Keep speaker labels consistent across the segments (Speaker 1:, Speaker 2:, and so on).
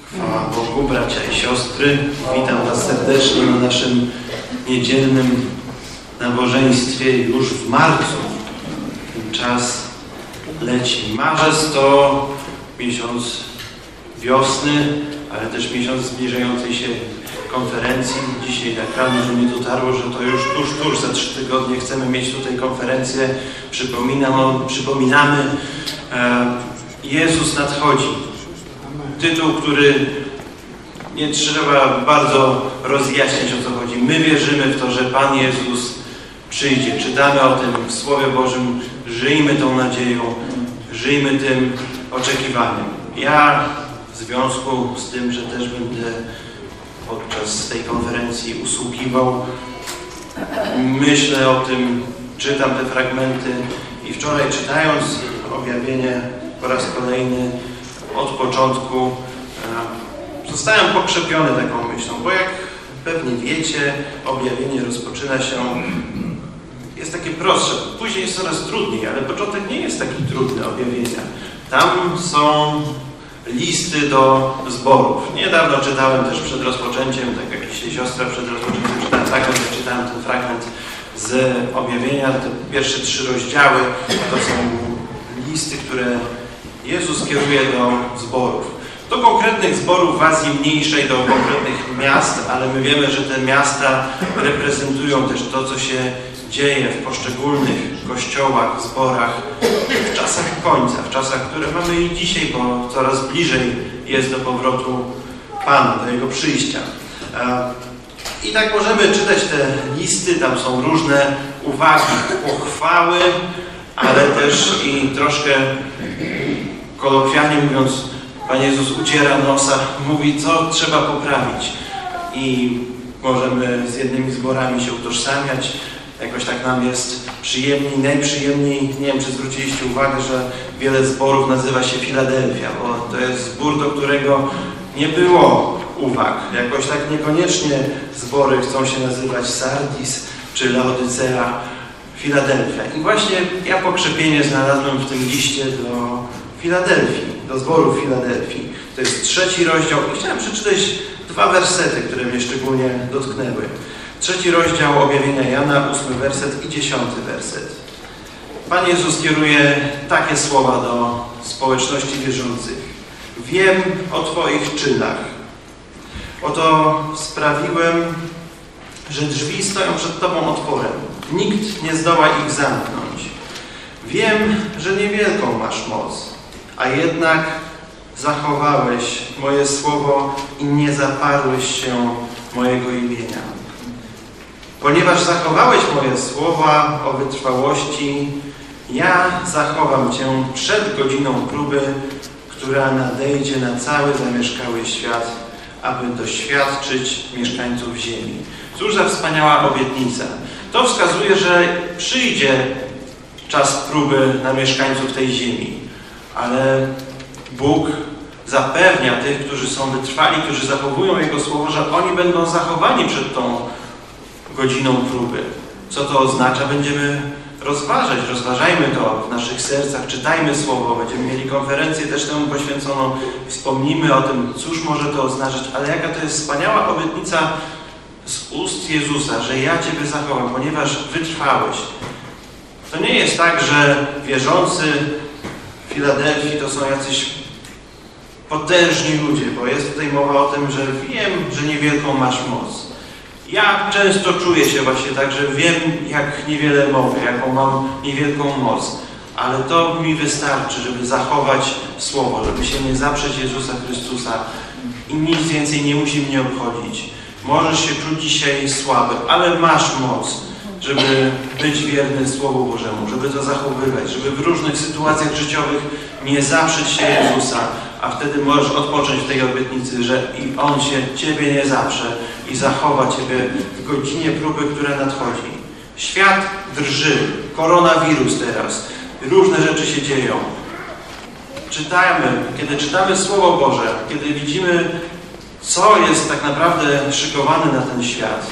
Speaker 1: Chwała Bogu, bracia i siostry. Witam Was serdecznie na naszym niedzielnym nabożeństwie już w marcu. Ten czas leci. Marzec to miesiąc wiosny, ale też miesiąc zbliżającej się konferencji. Dzisiaj tak rano, że mi dotarło, że to już tuż za 3 tygodnie chcemy mieć tutaj konferencję. Przypominamy, Jezus nadchodzi. Tytuł, który nie trzeba bardzo rozjaśniać, o co chodzi. My wierzymy w to, że Pan Jezus przyjdzie. Czytamy o tym w Słowie Bożym. Żyjmy tą nadzieją. Żyjmy tym oczekiwaniem. Ja w związku z tym, że też będę podczas tej konferencji usługiwał, myślę o tym, czytam te fragmenty i wczoraj czytając objawienie po raz kolejny od początku zostałem pokrzepiony taką myślą, bo jak pewnie wiecie, objawienie rozpoczyna się, jest takie prostsze, później jest coraz trudniej, ale początek nie jest taki trudny objawienia. Tam są listy do zborów. Niedawno czytałem też przed rozpoczęciem, tak jak dzisiaj siostra przed rozpoczęciem czytałem ten fragment z objawienia, te pierwsze 3 rozdziały, to są listy, które Jezus kieruje do zborów. Do konkretnych zborów w Azji Mniejszej, do konkretnych miast, ale my wiemy, że te miasta reprezentują też to, co się dzieje w poszczególnych kościołach, zborach w czasach końca, w czasach, które mamy i dzisiaj, bo coraz bliżej jest do powrotu Pana, do Jego przyjścia. I tak możemy czytać te listy, tam są różne uwagi, pochwały, ale też i troszkę kolokwialnie mówiąc, Pan Jezus uciera nosa, mówi, co trzeba poprawić. I możemy z jednymi zborami się utożsamiać. Jakoś tak nam jest przyjemniej, najprzyjemniej. Nie wiem, czy zwróciliście uwagę, że wiele zborów nazywa się Filadelfia, bo to jest zbór, do którego nie było uwag. Jakoś tak niekoniecznie zbory chcą się nazywać Sardis czy Laodycea, Filadelfia. I właśnie ja pokrzepienie znalazłem w tym liście do Filadelfii, do zboru Filadelfii. To jest 3 rozdział i chciałem przeczytać 2 wersety, które mnie szczególnie dotknęły. 3 rozdział objawienia Jana, 8 werset i 10 werset. Pan Jezus kieruje takie słowa do społeczności wierzących. Wiem o Twoich czynach. Oto sprawiłem, że drzwi stoją przed Tobą otworem. Nikt nie zdoła ich zamknąć. Wiem, że niewielką masz moc, a jednak zachowałeś moje słowo i nie zaparłeś się mojego imienia. Ponieważ zachowałeś moje słowa o wytrwałości, ja zachowam Cię przed godziną próby, która nadejdzie na cały zamieszkały świat, aby doświadczyć mieszkańców ziemi. Cóż za wspaniała obietnica. To wskazuje, że przyjdzie czas próby na mieszkańców tej ziemi. Ale Bóg zapewnia tych, którzy są wytrwali, którzy zachowują Jego słowo, że oni będą zachowani przed tą godziną próby. Co to oznacza? Będziemy rozważać. Rozważajmy to w naszych sercach. Czytajmy Słowo. Będziemy mieli konferencję też temu poświęconą. Wspomnijmy o tym, cóż może to oznaczać. Ale jaka to jest wspaniała obietnica z ust Jezusa, że ja Ciebie zachowam, ponieważ wytrwałeś. To nie jest tak, że wierzący w Filadelfii to są jacyś potężni ludzie, bo jest tutaj mowa o tym, że wiem, że niewielką masz moc. Ja często czuję się właśnie tak, że wiem, jak niewiele mogę, jaką mam niewielką moc, ale to mi wystarczy, żeby zachować Słowo, żeby się nie zaprzeć Jezusa Chrystusa i nic więcej nie musi mnie obchodzić. Możesz się czuć dzisiaj słaby, ale masz moc, żeby być wierny Słowu Bożemu, żeby to zachowywać, żeby w różnych sytuacjach życiowych nie zaprzeć się Jezusa, a wtedy możesz odpocząć w tej obietnicy, że i On się Ciebie nie zaprze i zachowa Ciebie w godzinie próby, która nadchodzi. Świat drży, koronawirus teraz, różne rzeczy się dzieją. Kiedy czytamy Słowo Boże, kiedy widzimy, co jest tak naprawdę szykowane na ten świat,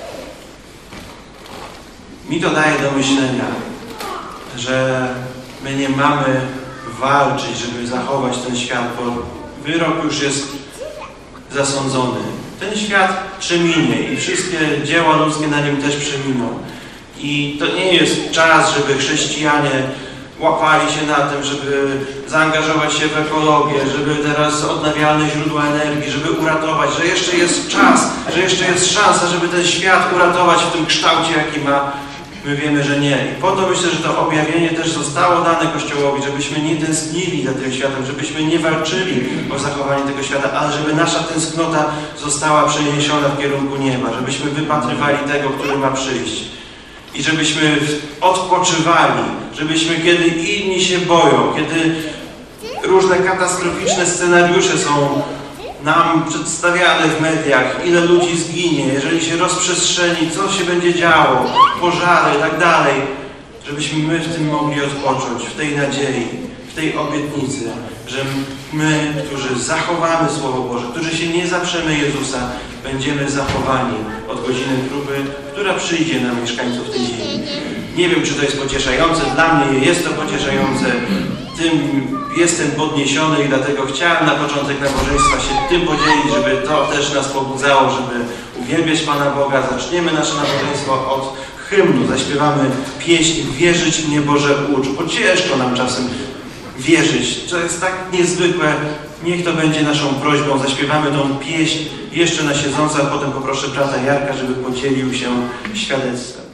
Speaker 1: mi to daje do myślenia, że my nie mamy walczyć, żeby zachować ten świat, bo wyrok już jest zasądzony. Ten świat przeminie i wszystkie dzieła ludzkie na nim też przeminą. I to nie jest czas, żeby chrześcijanie łapali się na tym, żeby zaangażować się w ekologię, żeby teraz odnawialne źródła energii, żeby uratować, że jeszcze jest czas, że jeszcze jest szansa, żeby ten świat uratować w tym kształcie, jaki ma. My wiemy, że nie. I po to myślę, że to objawienie też zostało dane Kościołowi, żebyśmy nie tęsknili za tym światem, żebyśmy nie walczyli o zachowanie tego świata, ale żeby nasza tęsknota została przeniesiona w kierunku nieba, żebyśmy wypatrywali tego, który ma przyjść. I żebyśmy odpoczywali, żebyśmy, kiedy inni się boją, kiedy różne katastroficzne scenariusze są nam przedstawiane w mediach, ile ludzi zginie, jeżeli się rozprzestrzeni, co się będzie działo, pożary i tak dalej, żebyśmy my w tym mogli odpocząć, w tej nadziei, w tej obietnicy, że my, którzy zachowamy Słowo Boże, którzy się nie zaprzemy Jezusa, będziemy zachowani od godziny próby, która przyjdzie na mieszkańców tej ziemi. Nie wiem, czy to jest pocieszające. Dla mnie jest to pocieszające. Tym jestem podniesiony i dlatego chciałem na początek nabożeństwa się tym podzielić, żeby to też nas pobudzało, żeby uwielbiać Pana Boga. Zaczniemy nasze nabożeństwo od hymnu. Zaśpiewamy pieśń Wierzyć mnie Boże ucz, bo ciężko nam czasem wierzyć. To jest tak niezwykłe. Niech to będzie naszą prośbą. Zaśpiewamy tą pieśń jeszcze na siedząco, a potem poproszę brata Jarka, żeby podzielił się świadectwem.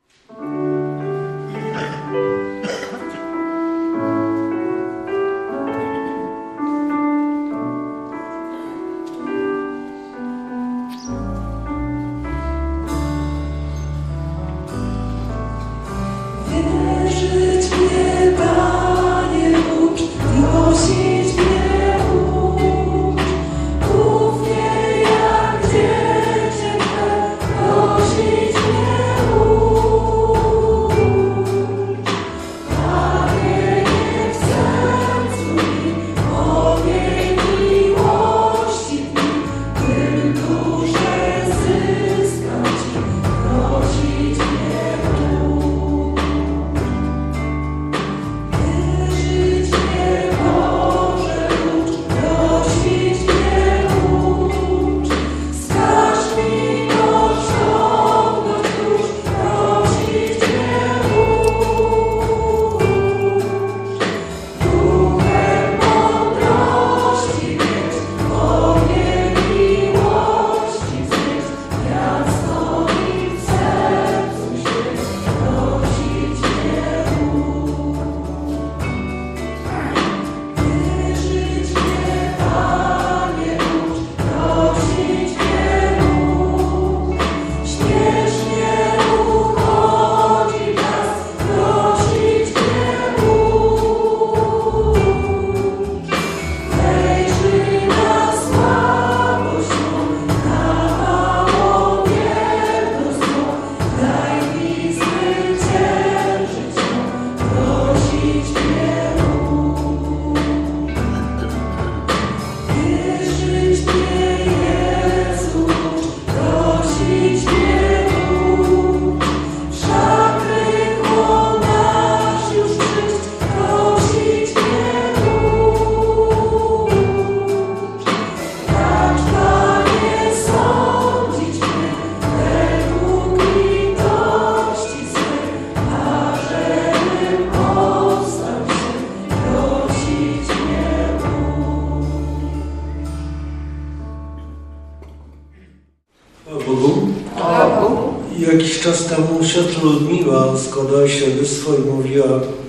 Speaker 2: Jakiś czas temu siostra Ludmiła składała świadectwo i mówiła,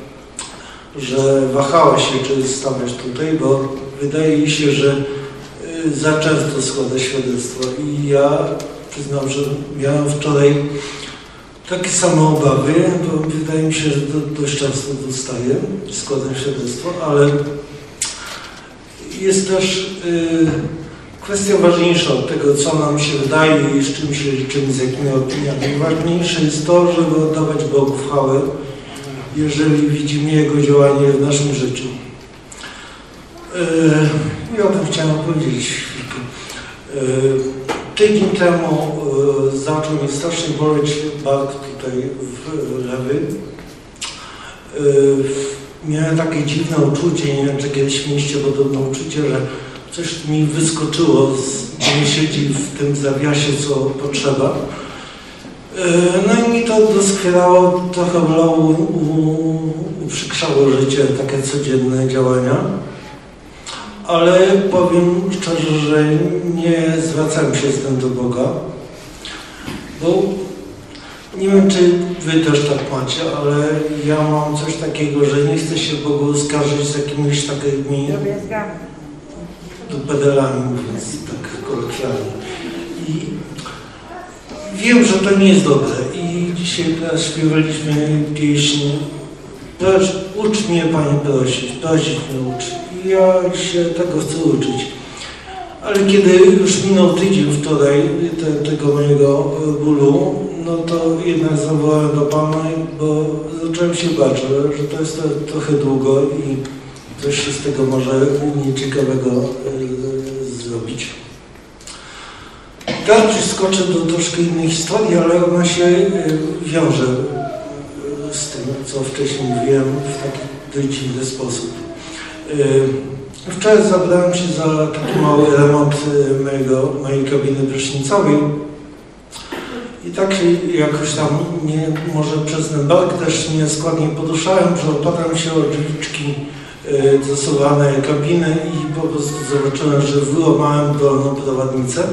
Speaker 2: że wahała się, czy stawać tutaj, bo wydaje mi się, że za często składa świadectwo. I ja przyznam, że miałem wczoraj takie same obawy, bo wydaje mi się, że dość często dostaję, składam świadectwo, ale jest też kwestia ważniejsza od tego, co nam się wydaje i z czym się liczymy, z jakimi opiniami. Ważniejsze jest to, żeby oddawać Bogu chwałę, jeżeli widzimy Jego działanie w naszym życiu. I o tym chciałem powiedzieć chwilkę. Tydzień temu zaczął mnie strasznie boleć bark tutaj w lewy. Miałem takie dziwne uczucie, nie wiem, czy kiedyś mieliście podobne uczucie, że coś mi wyskoczyło z nie siedzi w tym zawiasie, co potrzeba. No i mi to doskwierało, trochę bolało, uprzykrzało życie, takie codzienne działania. Ale powiem szczerze, że nie zwracałem się z tym do Boga, bo nie wiem, czy wy też tak macie, ale ja mam coś takiego, że nie chcę się Bogu skarżyć z jakimiś takimi pedalami, mówiąc tak kolokwialnie. I wiem, że to nie jest dobre i dzisiaj teraz śpiewaliśmy pieśń ucz mnie, Panie, prosić mnie ucz. I ja się tego chcę uczyć. Ale kiedy już minął tydzień wczoraj tego mojego bólu, no to jednak zawołałem do Pana, bo zacząłem się bać, że to jest trochę długo i coś się z tego może nieciekawego zrobić. Teraz przeskoczę do troszkę innej historii, ale ona się wiąże z tym, co wcześniej mówiłem, w taki dość dziwny sposób. Wczoraj zabrałem się za taki mały remont mojej kabiny prysznicowej i tak się jakoś tam, może przez ten bark też nieskładnie poruszałem, że oparłem się o drzwiczki zasuwanej kabiny i po prostu zobaczyłem, że wyłamałem dolną prowadnicę.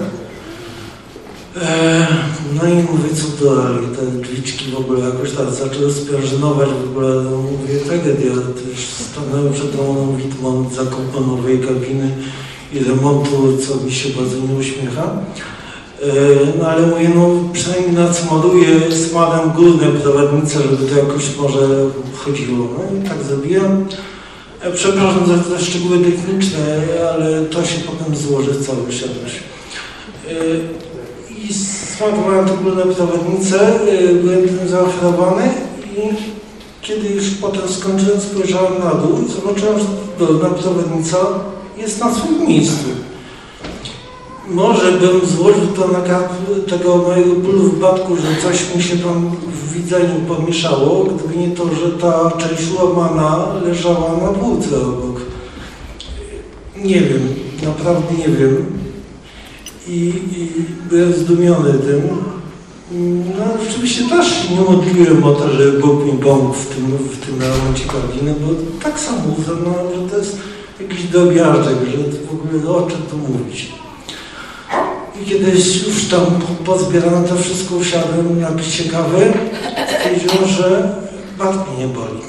Speaker 2: No i mówię, co to, ale te drzwiczki w ogóle jakoś tak zaczęły sprężynować, w ogóle no, mówię, tragedia, też stanąłem przed tą widmą zakupu nowej kabiny i remontu, co mi się bardzo nie uśmiecha. No ale mówię, no przynajmniej nacmaluję smadem górne prowadnice, żeby to jakoś może chodziło. No i tak zrobiłem. Przepraszam za te szczegóły techniczne, ale to się potem złoży w całość. I smadowałem te górne prowadnice, byłem tym zaoferowany i kiedy już potem skończyłem, spojrzałem na dół i zobaczyłem, że dolna prowadnica jest na swoim miejscu. Może bym złożył to na tego mojego bólu w batku, że coś mi się tam w widzeniu pomieszało, gdyby nie to, że ta część łamana leżała na półce obok. Nie wiem, naprawdę nie wiem. I byłem zdumiony tym. No rzeczywiście też nie modliłem o to, żeby Bóg mi pomógł w tym remoncie kabiny, bo tak samo uznałem, że to jest jakiś drobiażdżek, że w ogóle o czym tu mówić. I kiedyś już tam pozbierano to wszystko, usiadłem jakiś ciekawy, stwierdziłem, że bark mnie nie boli.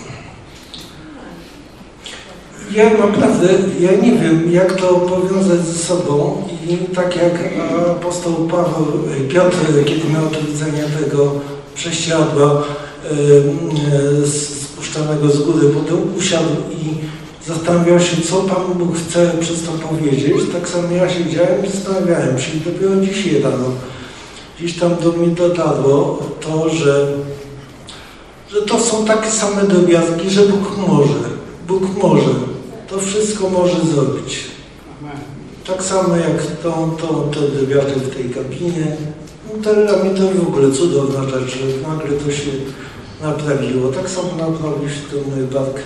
Speaker 2: Ja naprawdę, ja nie wiem, jak to powiązać ze sobą i tak jak apostoł Piotr, kiedy miał do widzenia tego prześcieradła spuszczanego z góry, potem usiadł i zastanawiał się, co Pan Bóg chce przez to powiedzieć. Tak samo ja siedziałem i zastanawiałem się i dopiero dzisiaj rano gdzieś tam do mnie dotarło to, że to są takie same drobiazgi, że Bóg może. To wszystko może zrobić. Tak samo jak te drobiazgi w tej kabinie. No to dla mnie to w ogóle cudowna rzecz, że nagle to się naprawiło. Tak samo naprawił się ten mój bark.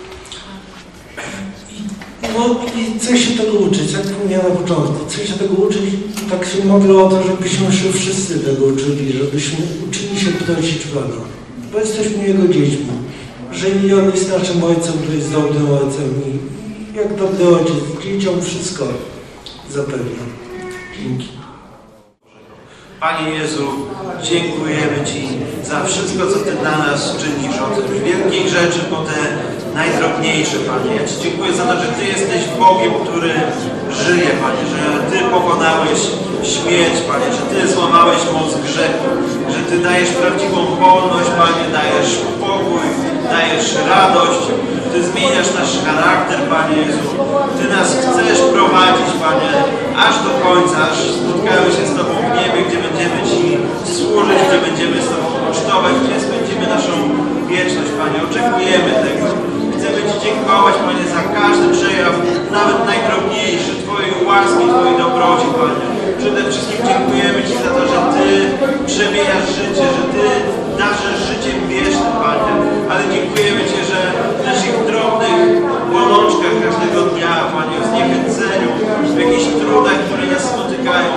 Speaker 2: No i chcę się tego uczyć, jak wspomniałem na początku. Chcę się tego uczyć, tak się modlę o to, żebyśmy się wszyscy tego uczyli, żebyśmy uczyli się prosić Pana. Bo jesteśmy Jego dziećmi. Jeżeli On jest naszym Ojcem, to jest dobrym Ojcem i jak dobry Ojciec, dzieciom wszystko zapewnia. Dzięki.
Speaker 1: Panie Jezu, dziękujemy Ci za wszystko, co Ty dla nas czynisz, od wielkich rzeczy po te najdrobniejsze, Panie. Ja Ci dziękuję za to, że Ty jesteś Bogiem, który żyje, Panie, że Ty pokonałeś śmierć, Panie, że Ty złamałeś moc grzechu, że Ty dajesz prawdziwą wolność, Panie, dajesz pokój, dajesz radość, Ty zmieniasz nasz charakter, Panie Jezu. Ty nas chcesz prowadzić, Panie, aż do końca, aż spotkamy się z Tobą w niebie, gdzie będziemy Ci służyć, gdzie będziemy z Tobą pocztować, gdzie spędzimy naszą wieczność, Panie. Oczekujemy tego. Chcemy Ci dziękować, Panie, za każdy przejaw, nawet najdrobniejszy, Twojej łaski, Twojej dobroci, Panie. Przede wszystkim dziękujemy Ci za to, że Ty przemieniasz życie, że Ty darzysz życiem wiecznym, Panie. Ale dziękujemy Ci, że w naszych drobnych bolączkach każdego dnia, Panie, w zniechęceniu, w jakichś trudach, które nas spotykają,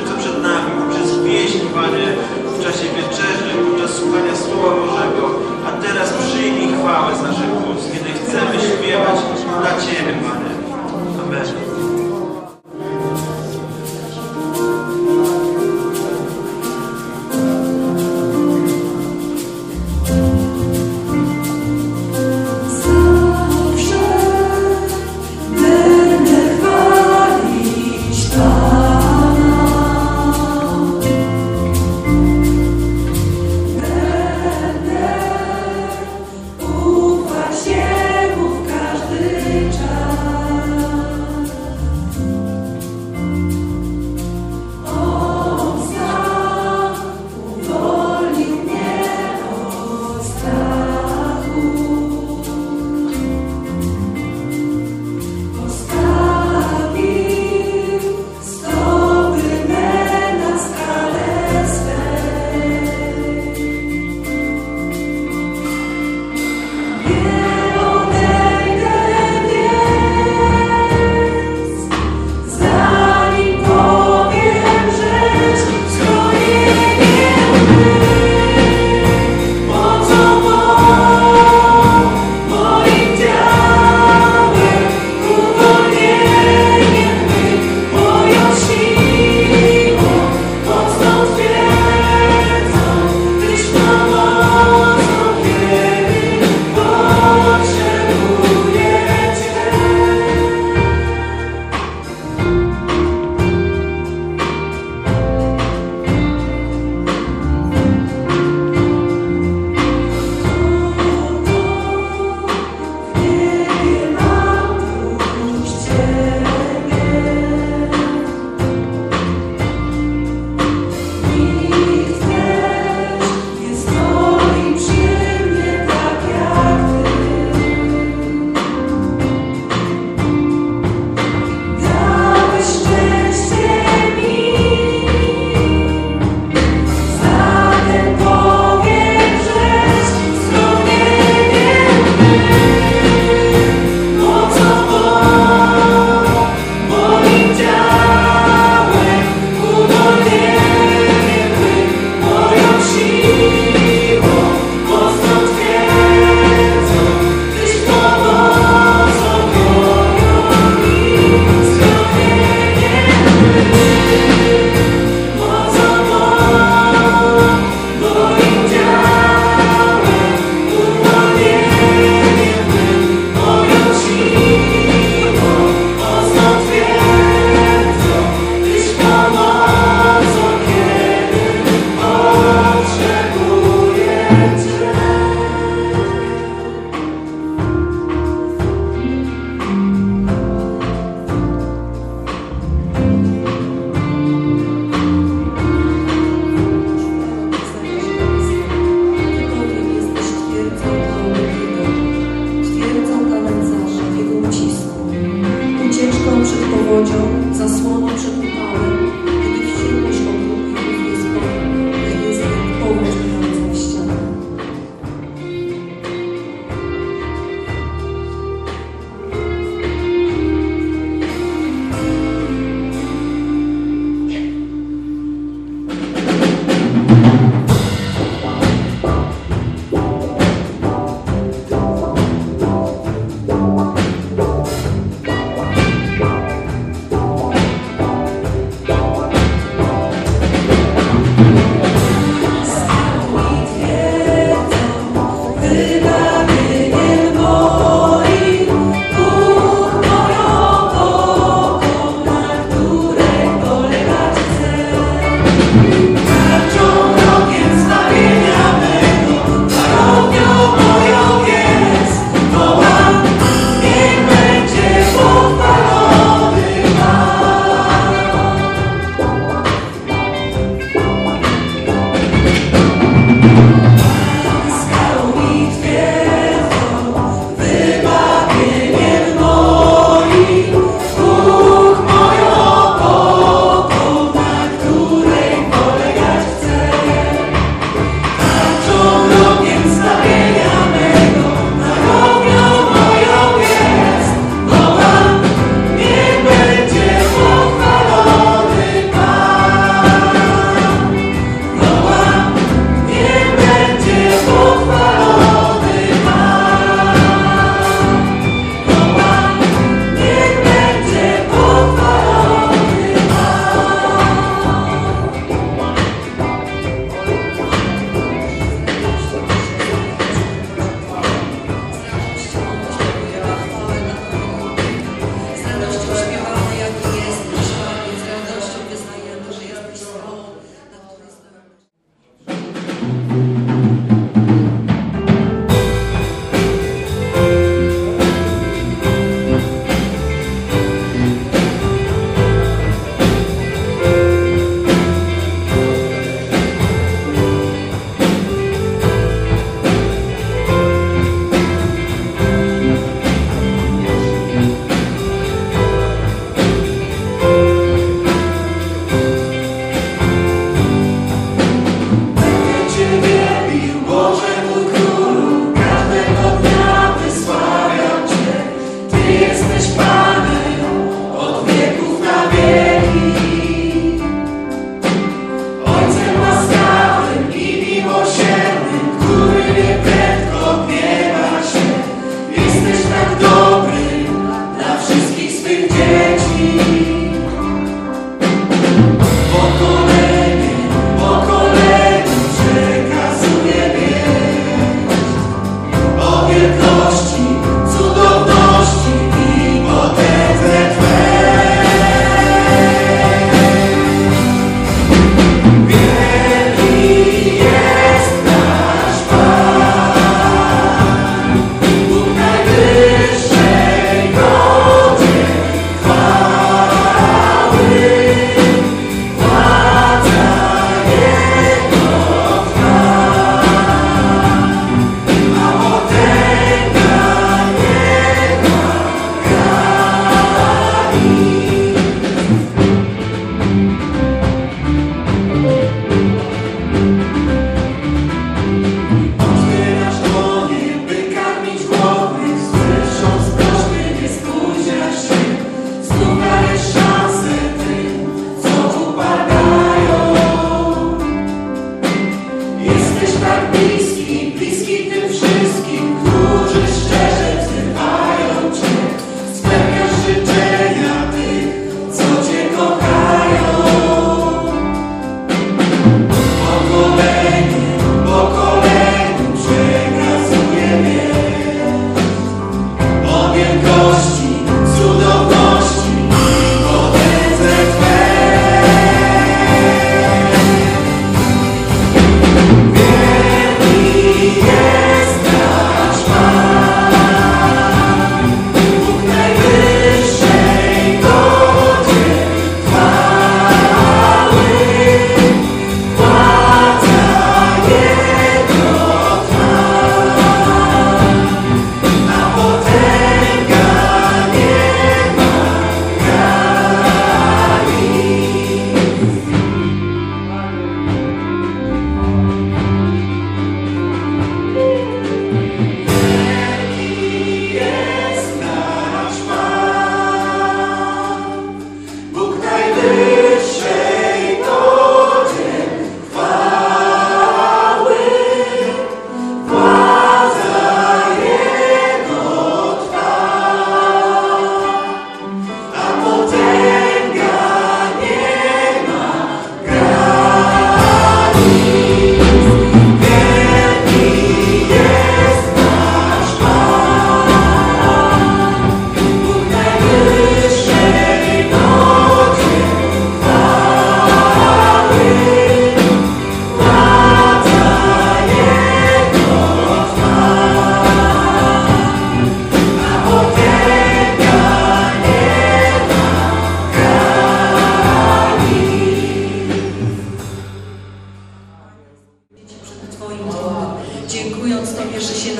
Speaker 1: co przed nami, poprzez pieśń, Panie, w czasie wieczerzy, podczas słuchania Słowa Bożego. A teraz przyjmij chwałę z naszych ust, kiedy chcemy śpiewać dla Ciebie, Panie. Amen.
Speaker 3: Będę chwalić Pana.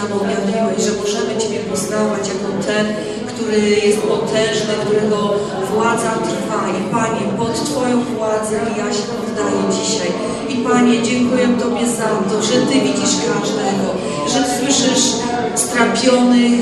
Speaker 3: nam objawiłeś, że możemy Ciebie poznawać jako ten, który jest potężny, którego władza trwa. I Panie, pod Twoją władzę ja się poddaję dzisiaj. I Panie, dziękuję Tobie za to, że Ty widzisz każdego, że słyszysz strapionych,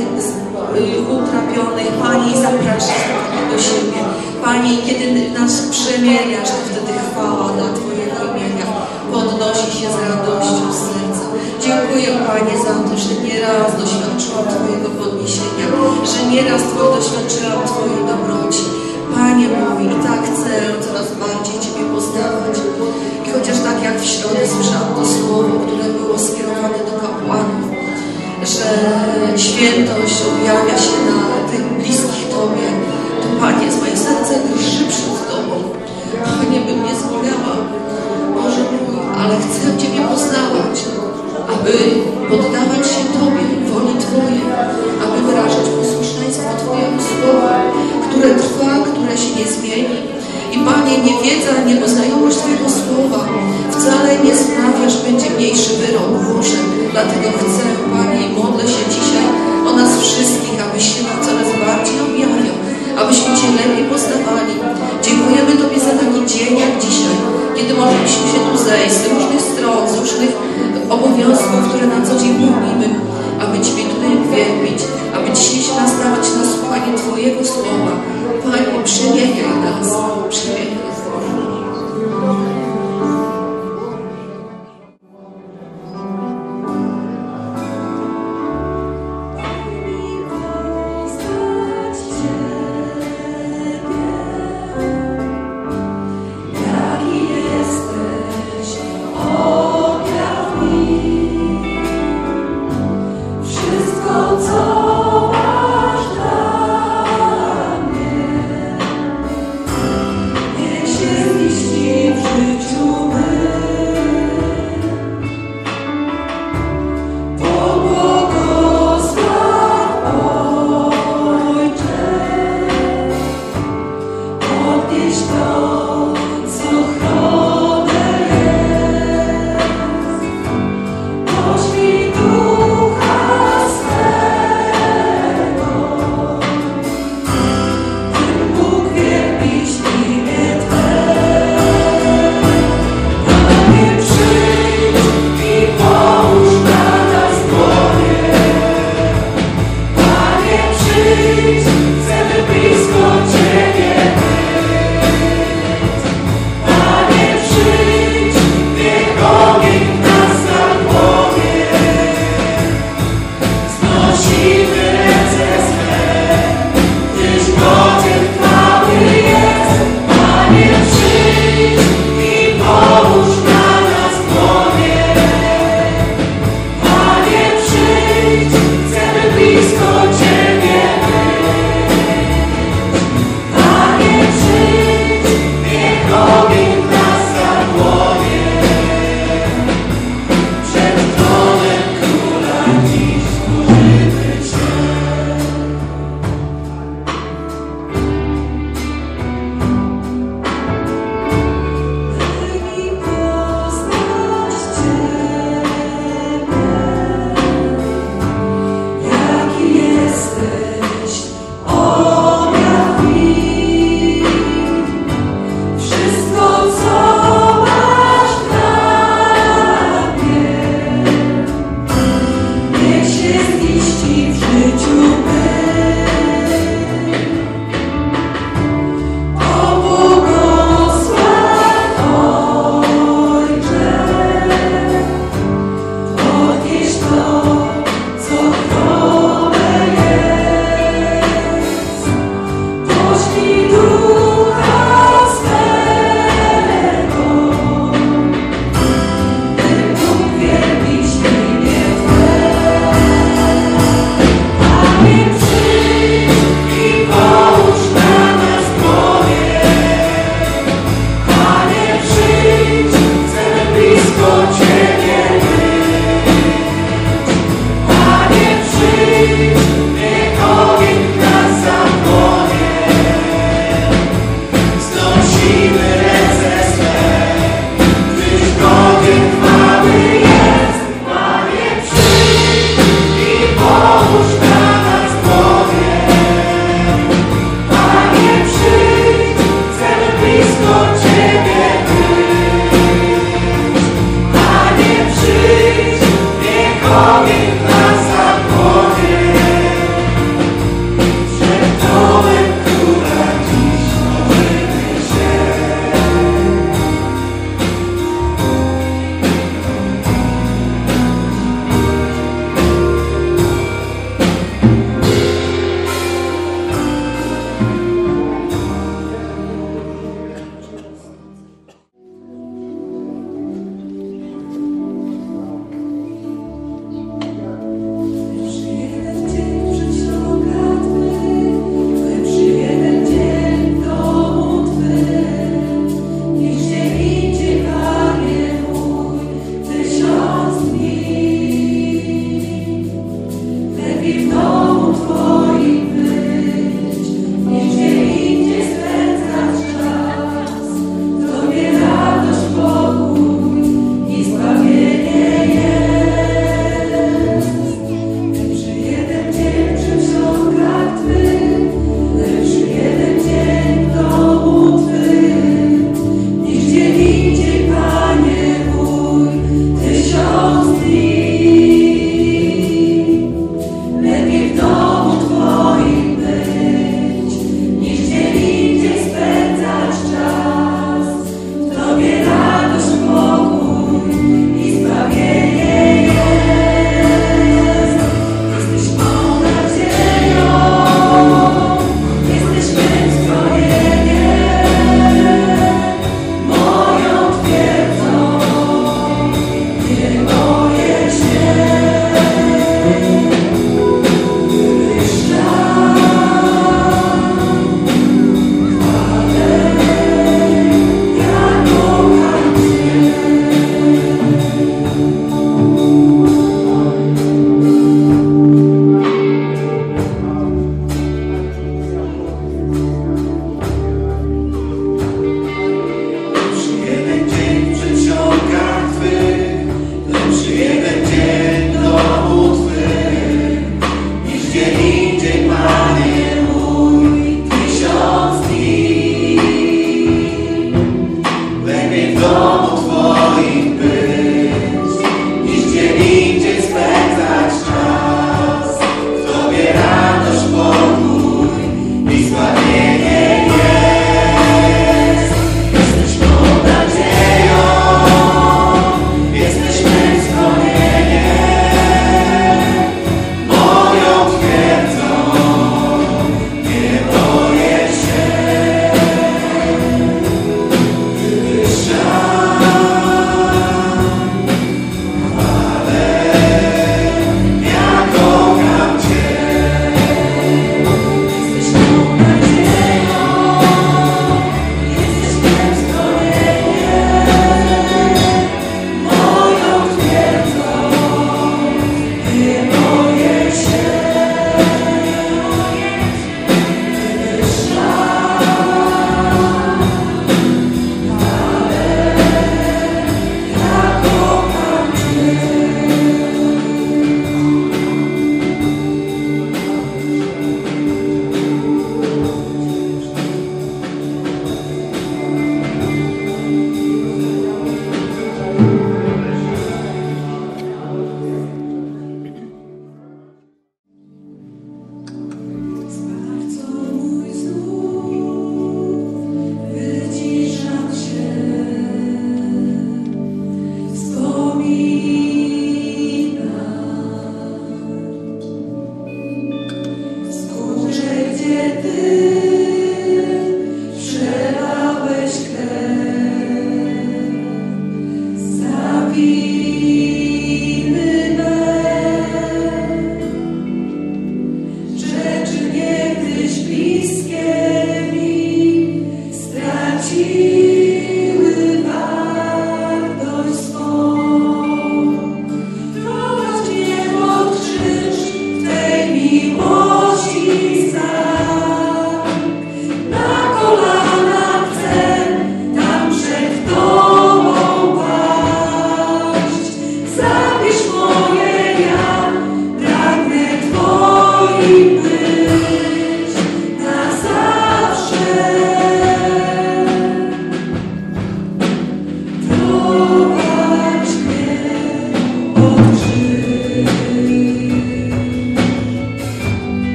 Speaker 3: utrapionych, Panie, i zapraszasz do siebie. Panie, kiedy nas przemieniasz, to wtedy chwała dla Twojego imienia podnosi się z radością z serca. Dziękuję, Panie, za to, że nieraz doświadczyłam Twojego podniesienia, że nieraz doświadczyłam Twojej dobroci. Panie mój, i tak chcę coraz bardziej Ciebie poznawać. I chociaż tak jak w środę słyszałam to słowo, które było skierowane do kapłanów, że świętość objawia się na tych bliskich Tobie, to Panie, moje serce drży przed Tobą. Panie, bym nie zginęła, Boże mój, ale chcę Ciebie poznawać, aby poddawać się Tobie, woli Twojej, aby wyrażać posłuszeństwo Twojemu słowu, które trwa, które się nie zmieni. I Panie, niewiedza, niepoznajomość Twojego słowa wcale nie sprawia, że będzie mniejszy wyrok Boże. Dlatego chcę, Panie, i modlę się dzisiaj o nas wszystkich, abyś się nam coraz bardziej objawiał, abyśmy Cię lepiej poznawali. Dziękujemy Tobie za taki dzień jak dzisiaj, kiedy mogliśmy się tu zejść z różnych stron, z różnych obowiązków, które na co dzień pełnimy, aby Ciebie tutaj uwielbić, aby dzisiaj się nastawać na słuchanie Twojego słowa. Panie, przemieniaj nas, przemieniaj nas.
Speaker 4: Niech Twoich być, niż gdzie indziej spędzać czas. W Tobie radość, pokój i zbawienie jest. Jesteś mą nadzieją, jesteś mym schronieniem, moją twierdzą, nie boję się.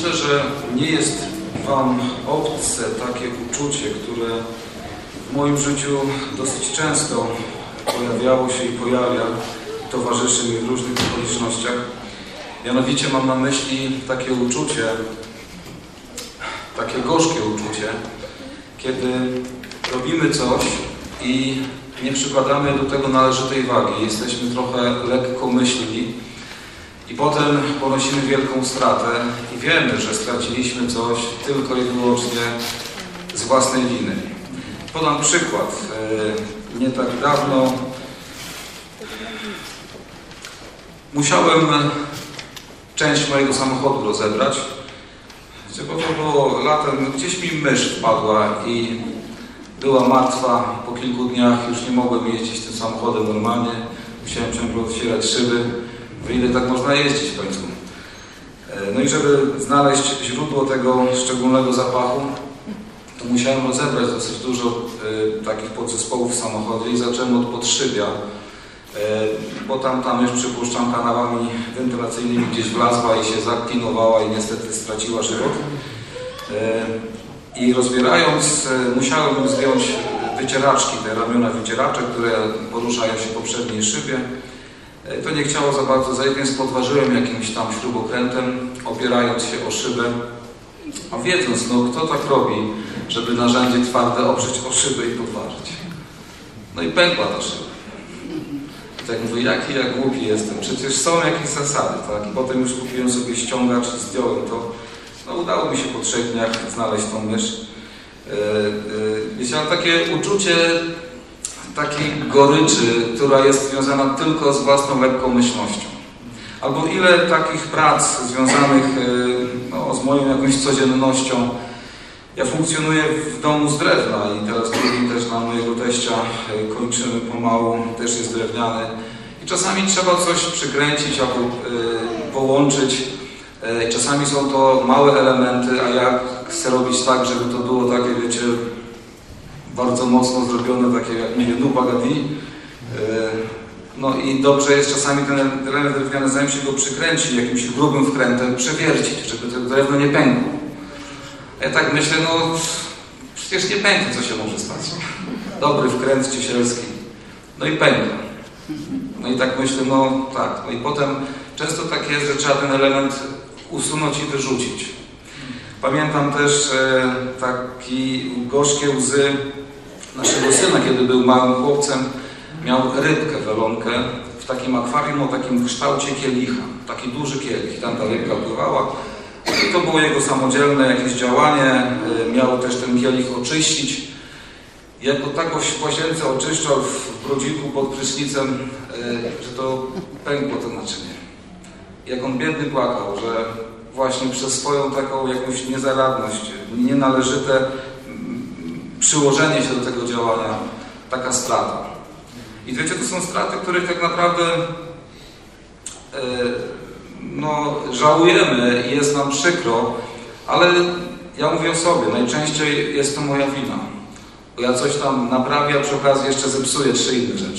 Speaker 5: Myślę, że nie jest Wam obce takie uczucie, które w moim życiu dosyć często pojawiało się i pojawia, towarzyszy mi w różnych okolicznościach. Mianowicie mam na myśli takie uczucie, takie gorzkie uczucie, kiedy robimy coś i nie przykładamy do tego należytej wagi, jesteśmy trochę lekkomyślni i potem ponosimy wielką stratę i wiemy, że straciliśmy coś tylko i wyłącznie z własnej winy. Podam przykład. Nie tak dawno musiałem część mojego samochodu rozebrać. To było latem, gdzieś mi mysz wpadła i była martwa. Po kilku dniach już nie mogłem jeździć tym samochodem normalnie. Musiałem ciągle otwierać szyby. Ile tak można jeździć w końcu. No i żeby znaleźć źródło tego szczególnego zapachu, to musiałem rozebrać dosyć dużo takich podzespołów w samochodzie i zacząłem od podszybia, bo tam już przypuszczam kanałami wentylacyjnymi gdzieś wlazła i się zaklinowała i niestety straciła żywot. I rozbierając, musiałem zdjąć wycieraczki, te ramiona wycieraczek, które poruszają się po przedniej szybie. To nie chciało za bardzo zejść, więc podważyłem jakimś tam śrubokrętem, opierając się o szybę. A wiedząc, no kto tak robi, żeby narzędzie twarde oprzeć o szybę i podważyć. No i pękła ta szyba. I tak mówię, jaki ja głupi jestem, przecież są jakieś zasady, tak? I potem już kupiłem sobie ściągacz i zdjąłem to. No udało mi się po 3 dniach znaleźć tą mysz. Wiecie, ale takie uczucie takiej goryczy, która jest związana tylko z własną lekkomyślnością. Albo ile takich prac związanych z moją jakąś codziennością. Ja funkcjonuję w domu z drewna i teraz drugi też na mojego teścia kończymy pomału, też jest drewniany. I czasami trzeba coś przykręcić albo połączyć. Czasami są to małe elementy, a ja chcę robić tak, żeby to było takie, wiecie, bardzo mocno zrobione, takie jak, nie wiem, Nubagadi. No i dobrze jest czasami ten element drewniany, zanim się go przykręci jakimś grubym wkrętem, przewiercić, żeby to drewno nie pękło. Ja tak myślę, no przecież nie pęknie, co się może stać. Dobry wkręt ciesielski. No i pęka. No i tak myślę, no tak. No i potem często tak jest, że trzeba ten element usunąć i wyrzucić. Pamiętam też taki gorzkie łzy naszego syna, kiedy był małym chłopcem. Miał rybkę, welonkę w takim akwarium o takim kształcie kielicha. Taki duży kielich. Tam ta rybka pływała. I to było jego samodzielne jakieś działanie. Miał też ten kielich oczyścić. Jak go tak w łazience oczyszczał w brodziku pod prysznicem, że to pękło to naczynie. Jak on biedny płakał, że właśnie przez swoją taką jakąś niezaradność, nienależyte przyłożenie się do tego działania, taka strata. I wiecie, to są straty, których tak naprawdę żałujemy i jest nam przykro, ale ja mówię o sobie, najczęściej jest to moja wina. Bo ja coś tam naprawię, a przy okazji jeszcze zepsuję 3 inne rzeczy.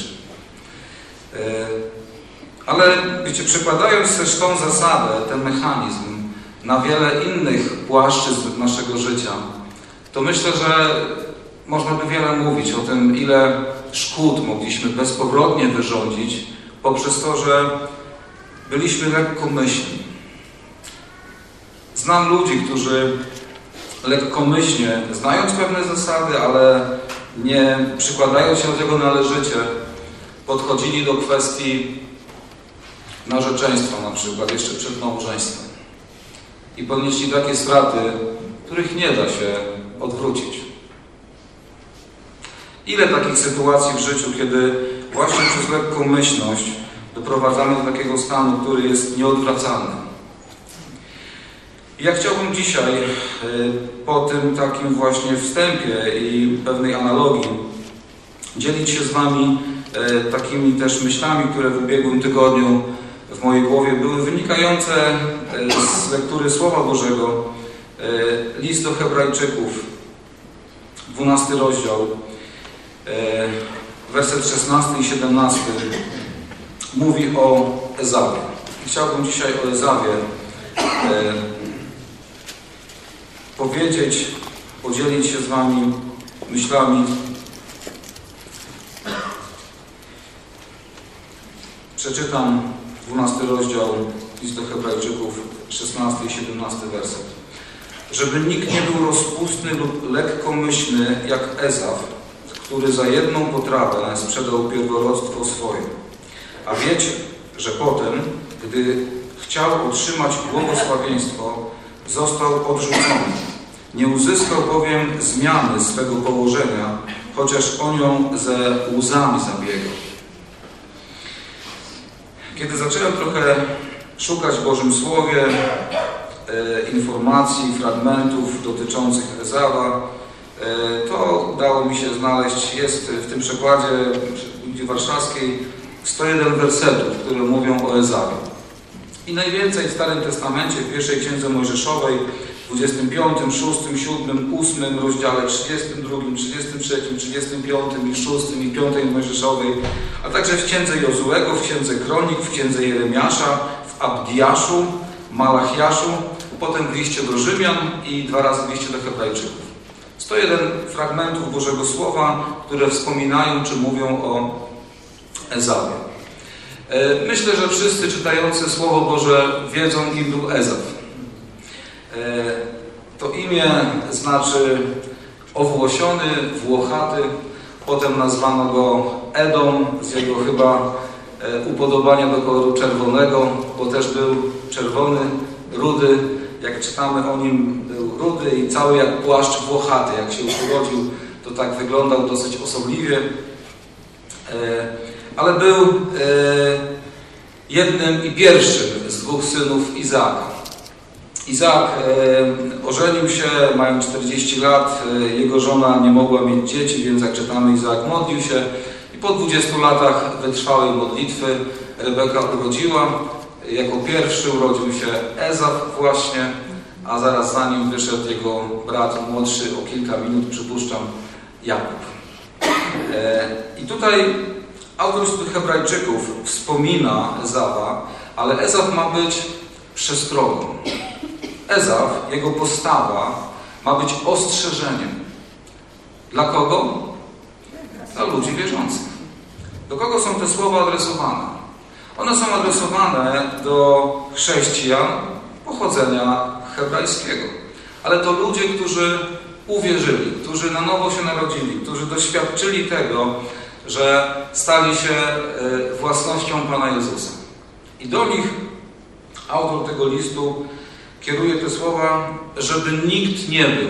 Speaker 5: Ale wiecie, przekładając też tą zasadę, ten mechanizm na wiele innych płaszczyzn naszego życia, to myślę, że można by wiele mówić o tym, ile szkód mogliśmy bezpowrotnie wyrządzić poprzez to, że byliśmy lekkomyślni. Znam ludzi, którzy lekkomyślnie, znając pewne zasady, ale nie przykładając się do tego należycie, podchodzili do kwestii narzeczeństwa na przykład, jeszcze przed małżeństwem. I ponieśli takie straty, których nie da się odwrócić. Ile takich sytuacji w życiu, kiedy właśnie przez lekkomyślność doprowadzamy do takiego stanu, który jest nieodwracalny. I ja chciałbym dzisiaj po tym takim właśnie wstępie i pewnej analogii dzielić się z Wami takimi też myślami, które w ubiegłym tygodniu w mojej głowie były wynikające z lektury Słowa Bożego. List do Hebrajczyków, 12 rozdział, werset 16 i 17 mówi o Ezawie. Chciałbym dzisiaj o Ezawie powiedzieć, podzielić się z Wami myślami. Przeczytam 12 rozdział listu Hebrajczyków, 16 i 17 werset. Żeby nikt nie był rozpustny lub lekkomyślny jak Ezaf, który za jedną potrawę sprzedał pierworództwo swoje. A wiecie, że potem, gdy chciał otrzymać błogosławieństwo, został odrzucony. Nie uzyskał bowiem zmiany swego położenia, chociaż o nią ze łzami zabiegał. Kiedy zacząłem trochę szukać w Bożym Słowie informacji, fragmentów dotyczących Ezawa, to udało mi się znaleźć, jest w tym przekładzie Biblii Warszawskiej 101 wersetów, które mówią o Ezawie. I najwięcej w Starym Testamencie, w pierwszej Księdze Mojżeszowej, w 25, 6, 7, 8 rozdziale, 32, 33, 35 i 6 i 5 Mojżeszowej, a także w Księdze Jozuego, w Księdze Kronik, w Księdze Jeremiasza, w Abdiaszu, Malachiaszu, potem w liście do Rzymian i 2 razy w liście do Hebrajczyków. 101 fragmentów Bożego Słowa, które wspominają czy mówią o Ezawie. Myślę, że wszyscy czytający Słowo Boże wiedzą, kim był Ezaf. To imię znaczy owłosiony, włochaty. Potem nazwano go Edom z jego chyba upodobania do koloru czerwonego, bo też był czerwony, rudy. Jak czytamy o nim, był rudy i cały jak płaszcz włochaty. Jak się urodził, to tak wyglądał dosyć osobliwie. Ale był jednym i pierwszym z 2 synów Izaaka. Izaak ożenił się, mając 40 lat, jego żona nie mogła mieć dzieci, więc jak czytamy, Izaak modlił się i po 20 latach wytrwałej modlitwy Rebeka urodziła. Jako pierwszy urodził się Ezaf właśnie, a zaraz za nim wyszedł jego brat młodszy o kilka minut, przypuszczam, Jakub. I tutaj autor listu Hebrajczyków wspomina Ezawa, ale Ezaf ma być przestrogą. Ezaf, jego postawa ma być ostrzeżeniem. Dla kogo? Dla ludzi wierzących. Do kogo są te słowa adresowane? One są adresowane do chrześcijan pochodzenia hebrajskiego. Ale to ludzie, którzy uwierzyli, którzy na nowo się narodzili, którzy doświadczyli tego, że stali się własnością Pana Jezusa. I do nich autor tego listu kieruje te słowa, żeby nikt nie był.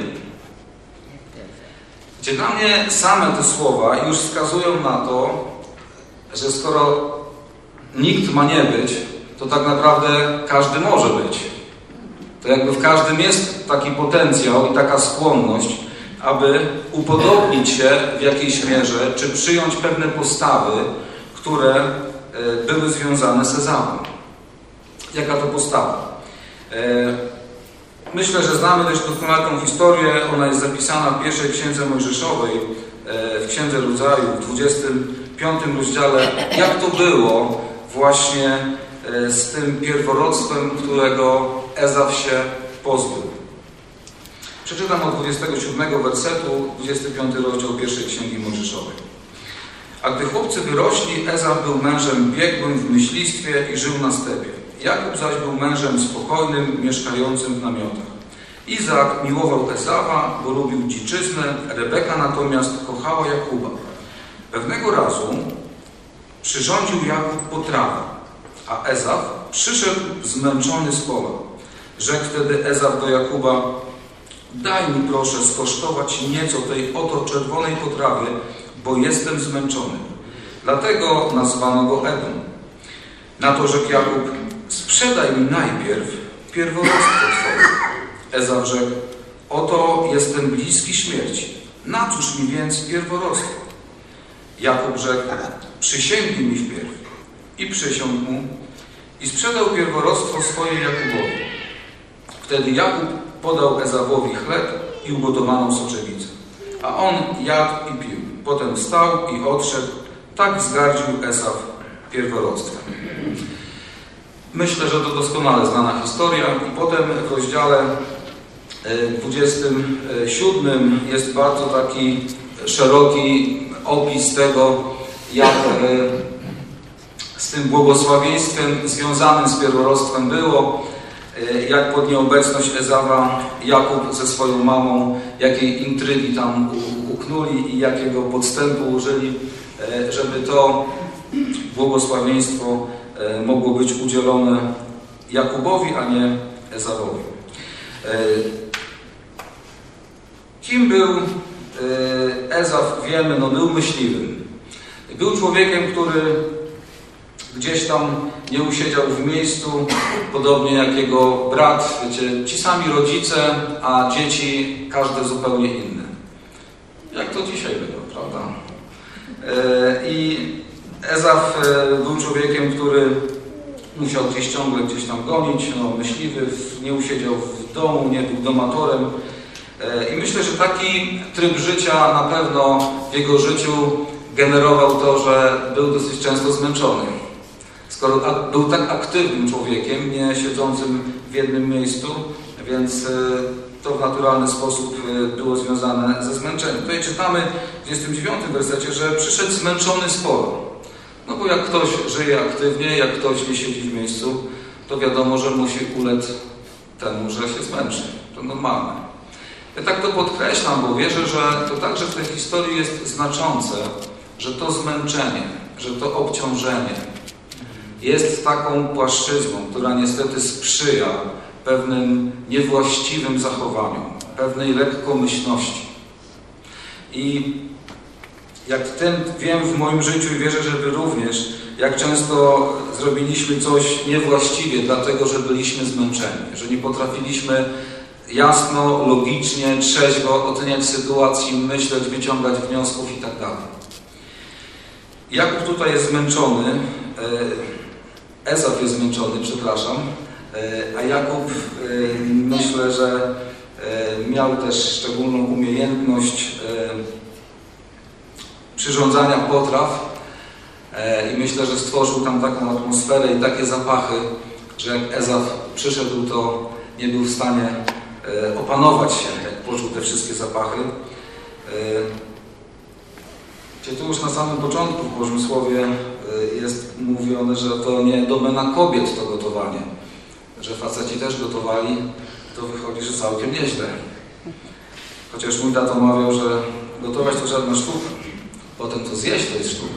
Speaker 5: Gdzie dla mnie same te słowa już wskazują na to, że skoro nikt ma nie być, to tak naprawdę każdy może być. To jakby w każdym jest taki potencjał i taka skłonność, aby upodobnić się w jakiejś mierze, czy przyjąć pewne postawy, które były związane z Ezawem. Jaka to postawa? Myślę, że znamy dość doskonale tą historię. Ona jest zapisana w pierwszej Księdze Mojżeszowej, w Księdze Rodzaju, w 25 rozdziale. Jak to było właśnie z tym pierworództwem, którego Ezaf się pozbył. Przeczytam od 27 wersetu, 25 rozdział pierwszej Księgi Mojżeszowej. A gdy chłopcy wyrośli, Ezaf był mężem biegłym w myślistwie i żył na stepie. Jakub zaś był mężem spokojnym, mieszkającym w namiotach. Izaak miłował Ezawa, bo lubił dziczyznę, Rebeka natomiast kochała Jakuba. Pewnego razu przyrządził Jakub potrawę, a Ezaf przyszedł zmęczony z pola. Rzekł wtedy Ezaf do Jakuba: daj mi proszę skosztować nieco tej oto czerwonej potrawy, bo jestem zmęczony. Dlatego nazwano go Edom. Na to rzekł Jakub: sprzedaj mi najpierw pierworództwo twoje. Ezaf rzekł: oto jestem bliski śmierci. Na cóż mi więc pierworództwo? Jakub rzekł: przysięgnij mi wpierw. I przysiągł mu i sprzedał pierworództwo swoje Jakubowi. Wtedy Jakub podał Ezawowi chleb i ugotowaną soczewicę. A on jadł i pił. Potem wstał i odszedł. Tak wzgardził Ezaf pierworództwem. Myślę, że to doskonale znana historia. I potem w rozdziale 27 jest bardzo taki szeroki opis tego, jak z tym błogosławieństwem związanym z pierworodstwem było, jak pod nieobecność Ezawa Jakub ze swoją mamą, jakiej intrygi tam uknuli i jakiego podstępu użyli, żeby to błogosławieństwo mogło być udzielone Jakubowi, a nie Ezawowi. Kim był Ezaw? Wiemy, no był myśliwym. Był człowiekiem, który gdzieś tam nie usiedział w miejscu, podobnie jak jego brat, wiecie, ci sami rodzice, a dzieci każde zupełnie inne. Jak to dzisiaj było, prawda? I Ezaw był człowiekiem, który musiał ciągle gdzieś tam gonić, no, myśliwy, nie usiedział w domu, nie był domatorem. I myślę, że taki tryb życia na pewno w jego życiu generował to, że był dosyć często zmęczony. Skoro był tak aktywnym człowiekiem, nie siedzącym w jednym miejscu, więc to w naturalny sposób było związane ze zmęczeniem. Tutaj czytamy w 29 wersecie, że przyszedł zmęczony sporo. No bo jak ktoś żyje aktywnie, jak ktoś nie siedzi w miejscu, to wiadomo, że musi ulec temu, że się zmęczy. To normalne. Ja tak to podkreślam, bo wierzę, że to także w tej historii jest znaczące, że to zmęczenie, że to obciążenie jest taką płaszczyzną, która niestety sprzyja pewnym niewłaściwym zachowaniom, pewnej lekkomyślności. I jak ten wiem w moim życiu i wierzę, że Wy również, jak często zrobiliśmy coś niewłaściwie, dlatego że byliśmy zmęczeni, że nie potrafiliśmy jasno, logicznie, trzeźwo oceniać sytuacji, myśleć, wyciągać wniosków i tak dalej. Jakub tutaj jest zmęczony, Ezaw jest zmęczony, przepraszam, a Jakub myślę, że miał też szczególną umiejętność przyrządzania potraw i myślę, że stworzył tam taką atmosferę i takie zapachy, że jak Ezaw przyszedł, to nie był w stanie opanować się, jak poczuł te wszystkie zapachy. Gdzie tu już na samym początku w Bożym Słowie jest mówione, że to nie domena kobiet to gotowanie, że faceci też gotowali, to wychodzi, że całkiem nieźle. Chociaż mój tato mawiał, że gotować to żadna sztuka, potem to zjeść to jest sztuka.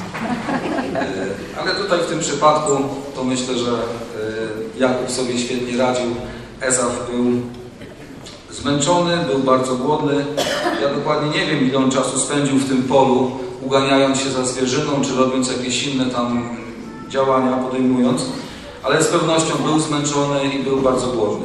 Speaker 5: Ale tutaj w tym przypadku to myślę, że Jakub sobie świetnie radził. Ezaw był zmęczony, był bardzo głodny. Ja dokładnie nie wiem, ile on czasu spędził w tym polu, uganiając się za zwierzyną, czy robiąc jakieś inne tam działania, podejmując, ale z pewnością był zmęczony i był bardzo głodny.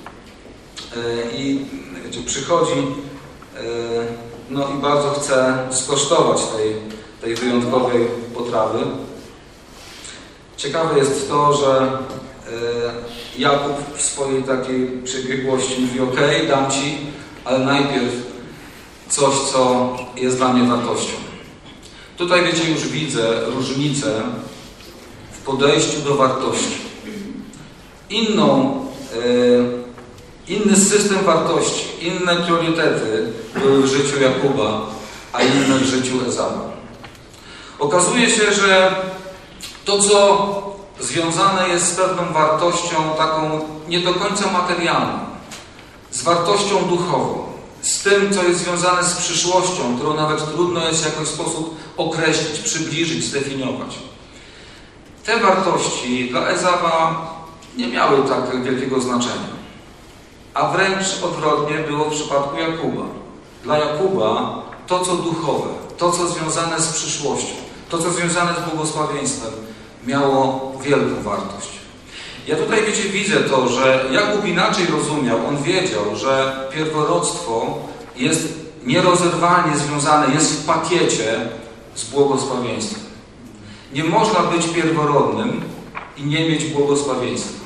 Speaker 5: I wiecie, przychodzi, no i bardzo chce skosztować tej wyjątkowej potrawy. Ciekawe jest to, że Jakub w swojej takiej przebiegłości mówi: ok, dam Ci, ale najpierw coś, co jest dla mnie wartością. Tutaj, wiecie, już widzę różnicę w podejściu do wartości. Inny system wartości, inne priorytety były w życiu Jakuba, a inne w życiu Ezawa. Okazuje się, że to, co związane jest z pewną wartością taką nie do końca materialną, z wartością duchową, z tym, co jest związane z przyszłością, którą nawet trudno jest w jakiś sposób określić, przybliżyć, zdefiniować. Te wartości dla Ezawa nie miały tak wielkiego znaczenia. A wręcz odwrotnie było w przypadku Jakuba. Dla Jakuba to, co duchowe, to, co związane z przyszłością, to, co związane z błogosławieństwem, miało wielką wartość. Ja tutaj, wiecie, widzę to, że Jakub inaczej rozumiał. On wiedział, że pierworództwo jest nierozerwalnie związane, jest w pakiecie z błogosławieństwem. Nie można być pierworodnym i nie mieć błogosławieństwa.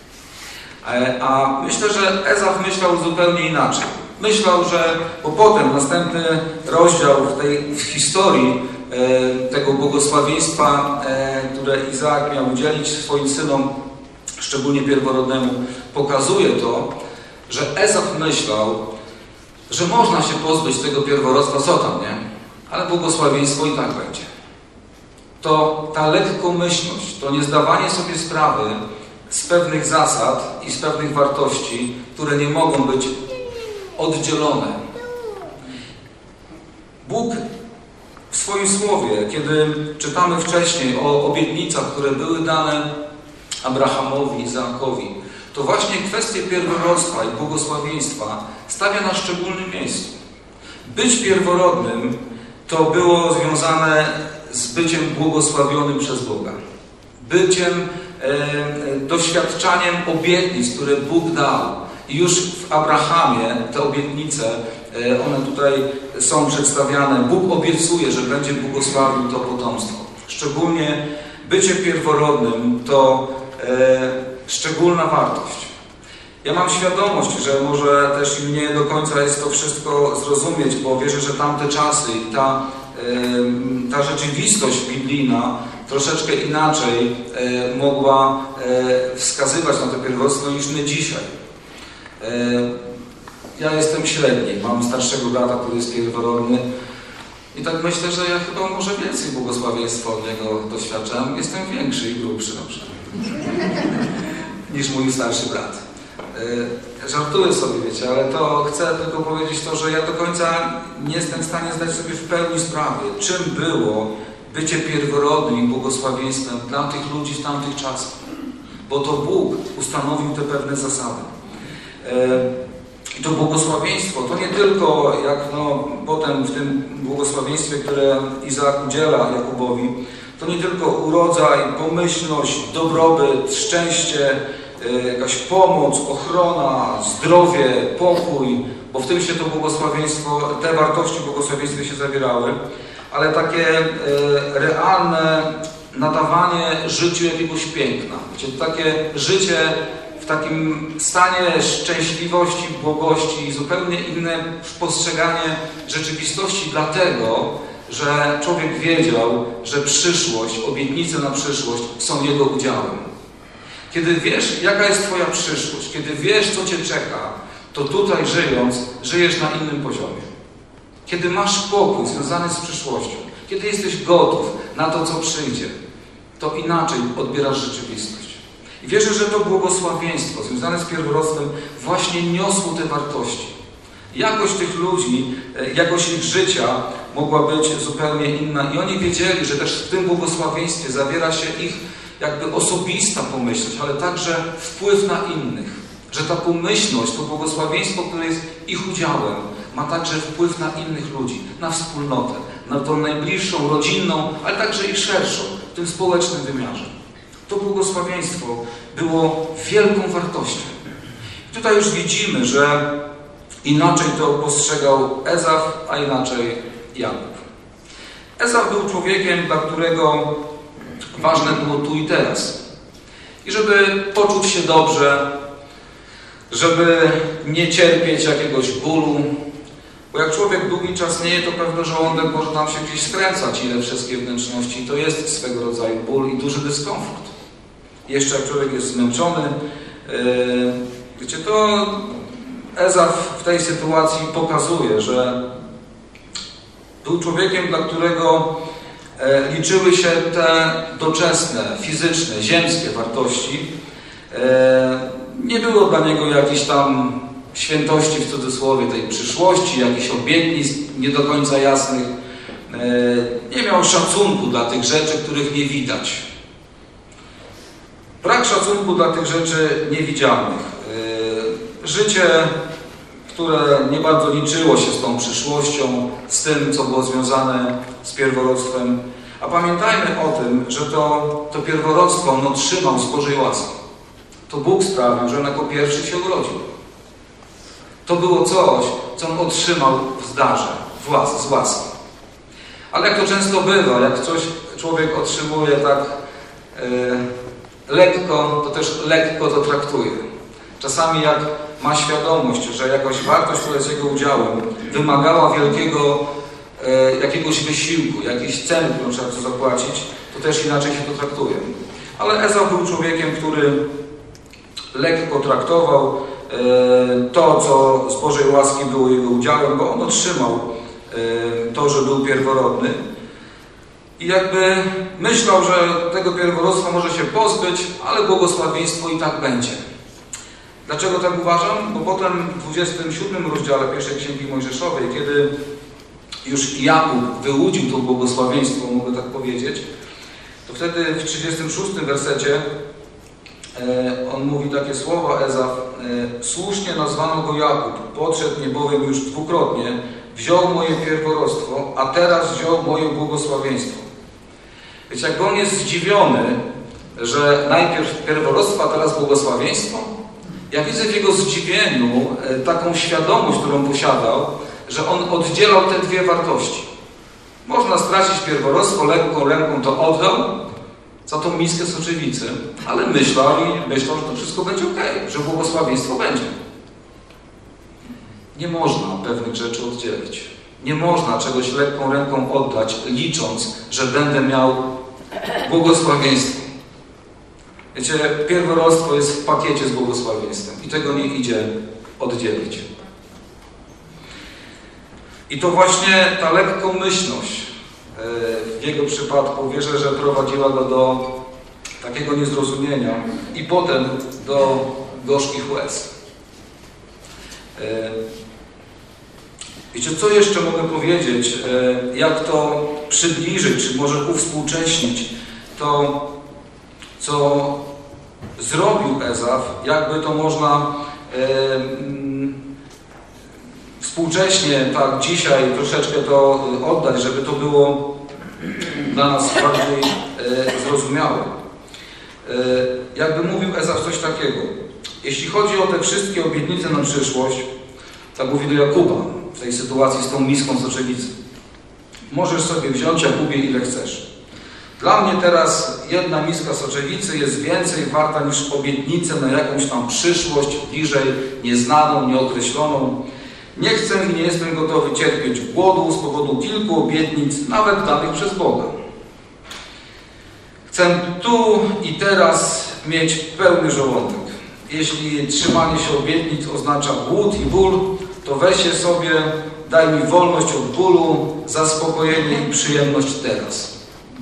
Speaker 5: A myślę, że Ezaw myślał zupełnie inaczej. Myślał, że bo potem następny rozdział w historii tego błogosławieństwa, które Izaak miał udzielić swoim synom, szczególnie pierworodnemu, pokazuje to, że Ezaf myślał, że można się pozbyć tego pierworodstwa, co tam, nie? Ale błogosławieństwo i tak będzie. To ta lekkomyślność, to niezdawanie sobie sprawy z pewnych zasad i z pewnych wartości, które nie mogą być oddzielone. Bóg w swoim słowie, kiedy czytamy wcześniej o obietnicach, które były dane Abrahamowi, Izaakowi, to właśnie kwestię pierworodstwa i błogosławieństwa stawia na szczególnym miejscu. Być pierworodnym to było związane z byciem błogosławionym przez Boga. Byciem, doświadczaniem obietnic, które Bóg dał. I już w Abrahamie te obietnice, one tutaj są przedstawiane. Bóg obiecuje, że będzie błogosławił to potomstwo. Szczególnie bycie pierworodnym to szczególna wartość. Ja mam świadomość, że może też nie do końca jest to wszystko zrozumieć, bo wierzę, że tamte czasy i ta rzeczywistość biblijna troszeczkę inaczej mogła wskazywać na to pierworodstwo niż my dzisiaj. Ja jestem średni, mam starszego brata, który jest pierworodny i tak myślę, że ja chyba może więcej błogosławieństwa od niego doświadczam. Jestem większy i grubszy na przykład niż mój starszy brat. Żartuję sobie, wiecie, ale to chcę tylko powiedzieć to, że ja do końca nie jestem w stanie zdać sobie w pełni sprawy, czym było bycie pierworodnym i błogosławieństwem dla tych ludzi w tamtych czasach. Bo to Bóg ustanowił te pewne zasady. I to błogosławieństwo to nie tylko, jak potem w tym błogosławieństwie, które Izaak udziela Jakubowi, to nie tylko urodzaj, pomyślność, dobrobyt, szczęście, jakaś pomoc, ochrona, zdrowie, pokój, bo w tym się to błogosławieństwo, te wartości w błogosławieństwie się zawierały, ale takie realne nadawanie życiu jakiegoś piękna. Wiecie, takie życie w takim stanie szczęśliwości, błogości i zupełnie inne postrzeganie rzeczywistości, dlatego, że człowiek wiedział, że przyszłość, obietnice na przyszłość są jego udziałem. Kiedy wiesz, jaka jest twoja przyszłość, kiedy wiesz, co cię czeka, to tutaj żyjąc, żyjesz na innym poziomie. Kiedy masz pokój związany z przyszłością, kiedy jesteś gotów na to, co przyjdzie, to inaczej odbierasz rzeczywistość. I wierzę, że to błogosławieństwo związane z pierworodstwem właśnie niosło te wartości. Jakość tych ludzi, jakość ich życia mogła być zupełnie inna. I oni wiedzieli, że też w tym błogosławieństwie zawiera się ich jakby osobista pomyślność, ale także wpływ na innych. Że ta pomyślność, to błogosławieństwo, które jest ich udziałem, ma także wpływ na innych ludzi, na wspólnotę, na tą najbliższą, rodzinną, ale także i szerszą, w tym społecznym wymiarze. To błogosławieństwo było wielką wartością. I tutaj już widzimy, że inaczej to postrzegał Ezaf, a inaczej Jakub. Ezaf był człowiekiem, dla którego ważne było tu i teraz. I żeby poczuć się dobrze, żeby nie cierpieć jakiegoś bólu, bo jak człowiek długi czas nie je, to pewno żołądek może nam się gdzieś skręcać i te wszystkie wnętrzności. To jest swego rodzaju ból i duży dyskomfort. Jeszcze jak człowiek jest zmęczony, wiecie, to Ezaf w tej sytuacji pokazuje, że był człowiekiem, dla którego liczyły się te doczesne, fizyczne, ziemskie wartości. Nie było dla niego jakichś tam świętości w cudzysłowie tej przyszłości, jakichś obietnic nie do końca jasnych. Nie miał szacunku dla tych rzeczy, których nie widać. Brak szacunku dla tych rzeczy niewidzialnych. Życie, które nie bardzo liczyło się z tą przyszłością, z tym, co było związane z pierworodstwem. A pamiętajmy o tym, że to pierworodstwo on otrzymał z Bożej łaski. To Bóg sprawił, że on jako pierwszy się urodził. To było coś, co on otrzymał w darze, z łaski. Ale jak to często bywa, jak coś człowiek otrzymuje tak lekko, to też lekko to traktuje. Czasami jak ma świadomość, że jakaś wartość, która jest jego udziałem, wymagała jakiegoś wysiłku, jakiejś ceny, którą trzeba zapłacić, to też inaczej się to traktuje. Ale Ezau był człowiekiem, który lekko traktował to, co z Bożej łaski było jego udziałem, bo on otrzymał to, że był pierworodny i jakby myślał, że tego pierworództwa może się pozbyć, ale błogosławieństwo i tak będzie. Dlaczego tak uważam? Bo potem w 27 rozdziale pierwszej Księgi Mojżeszowej, kiedy już Jakub wyłudził to błogosławieństwo, mogę tak powiedzieć, to wtedy w 36 wersecie on mówi takie słowa, Ezaf: słusznie nazwano go Jakub, podszedł mnie bowiem już dwukrotnie, wziął moje pierworództwo, a teraz wziął moje błogosławieństwo. Wiecie, jakby on jest zdziwiony, że najpierw pierworództwo, a teraz błogosławieństwo. Ja widzę w jego zdziwieniu taką świadomość, którą posiadał, że on oddzielał te dwie wartości. Można stracić pierworództwo, lekką ręką to oddał za tą miskę soczewicy, ale myślał, że to wszystko będzie ok, że błogosławieństwo będzie. Nie można pewnych rzeczy oddzielić. Nie można czegoś lekką ręką oddać, licząc, że będę miał błogosławieństwo. Wiecie, pierworództwo jest w pakiecie z błogosławieństwem i tego nie idzie oddzielić. I to właśnie ta lekkomyślność w jego przypadku, wierzę, że prowadziła go do takiego niezrozumienia i potem do gorzkich łez. Wiecie, co jeszcze mogę powiedzieć, jak to przybliżyć, czy może uwspółcześnić to, co zrobił Ezaf, jakby to można współcześnie, tak dzisiaj troszeczkę to oddać, żeby to było dla nas bardziej zrozumiałe. Jakby mówił Ezaf coś takiego: jeśli chodzi o te wszystkie obietnice na przyszłość, tak mówi do Jakuba w tej sytuacji z tą miską soczewicy, możesz sobie wziąć, Jakubie, ile chcesz. Dla mnie teraz jedna miska soczewicy jest więcej warta niż obietnice na jakąś tam przyszłość, bliżej nieznaną, nieokreśloną. Nie chcę i nie jestem gotowy cierpieć głodu z powodu kilku obietnic, nawet danych przez Boga. Chcę tu i teraz mieć pełny żołądek. Jeśli trzymanie się obietnic oznacza głód i ból, to weź je sobie, daj mi wolność od bólu, zaspokojenie i przyjemność teraz.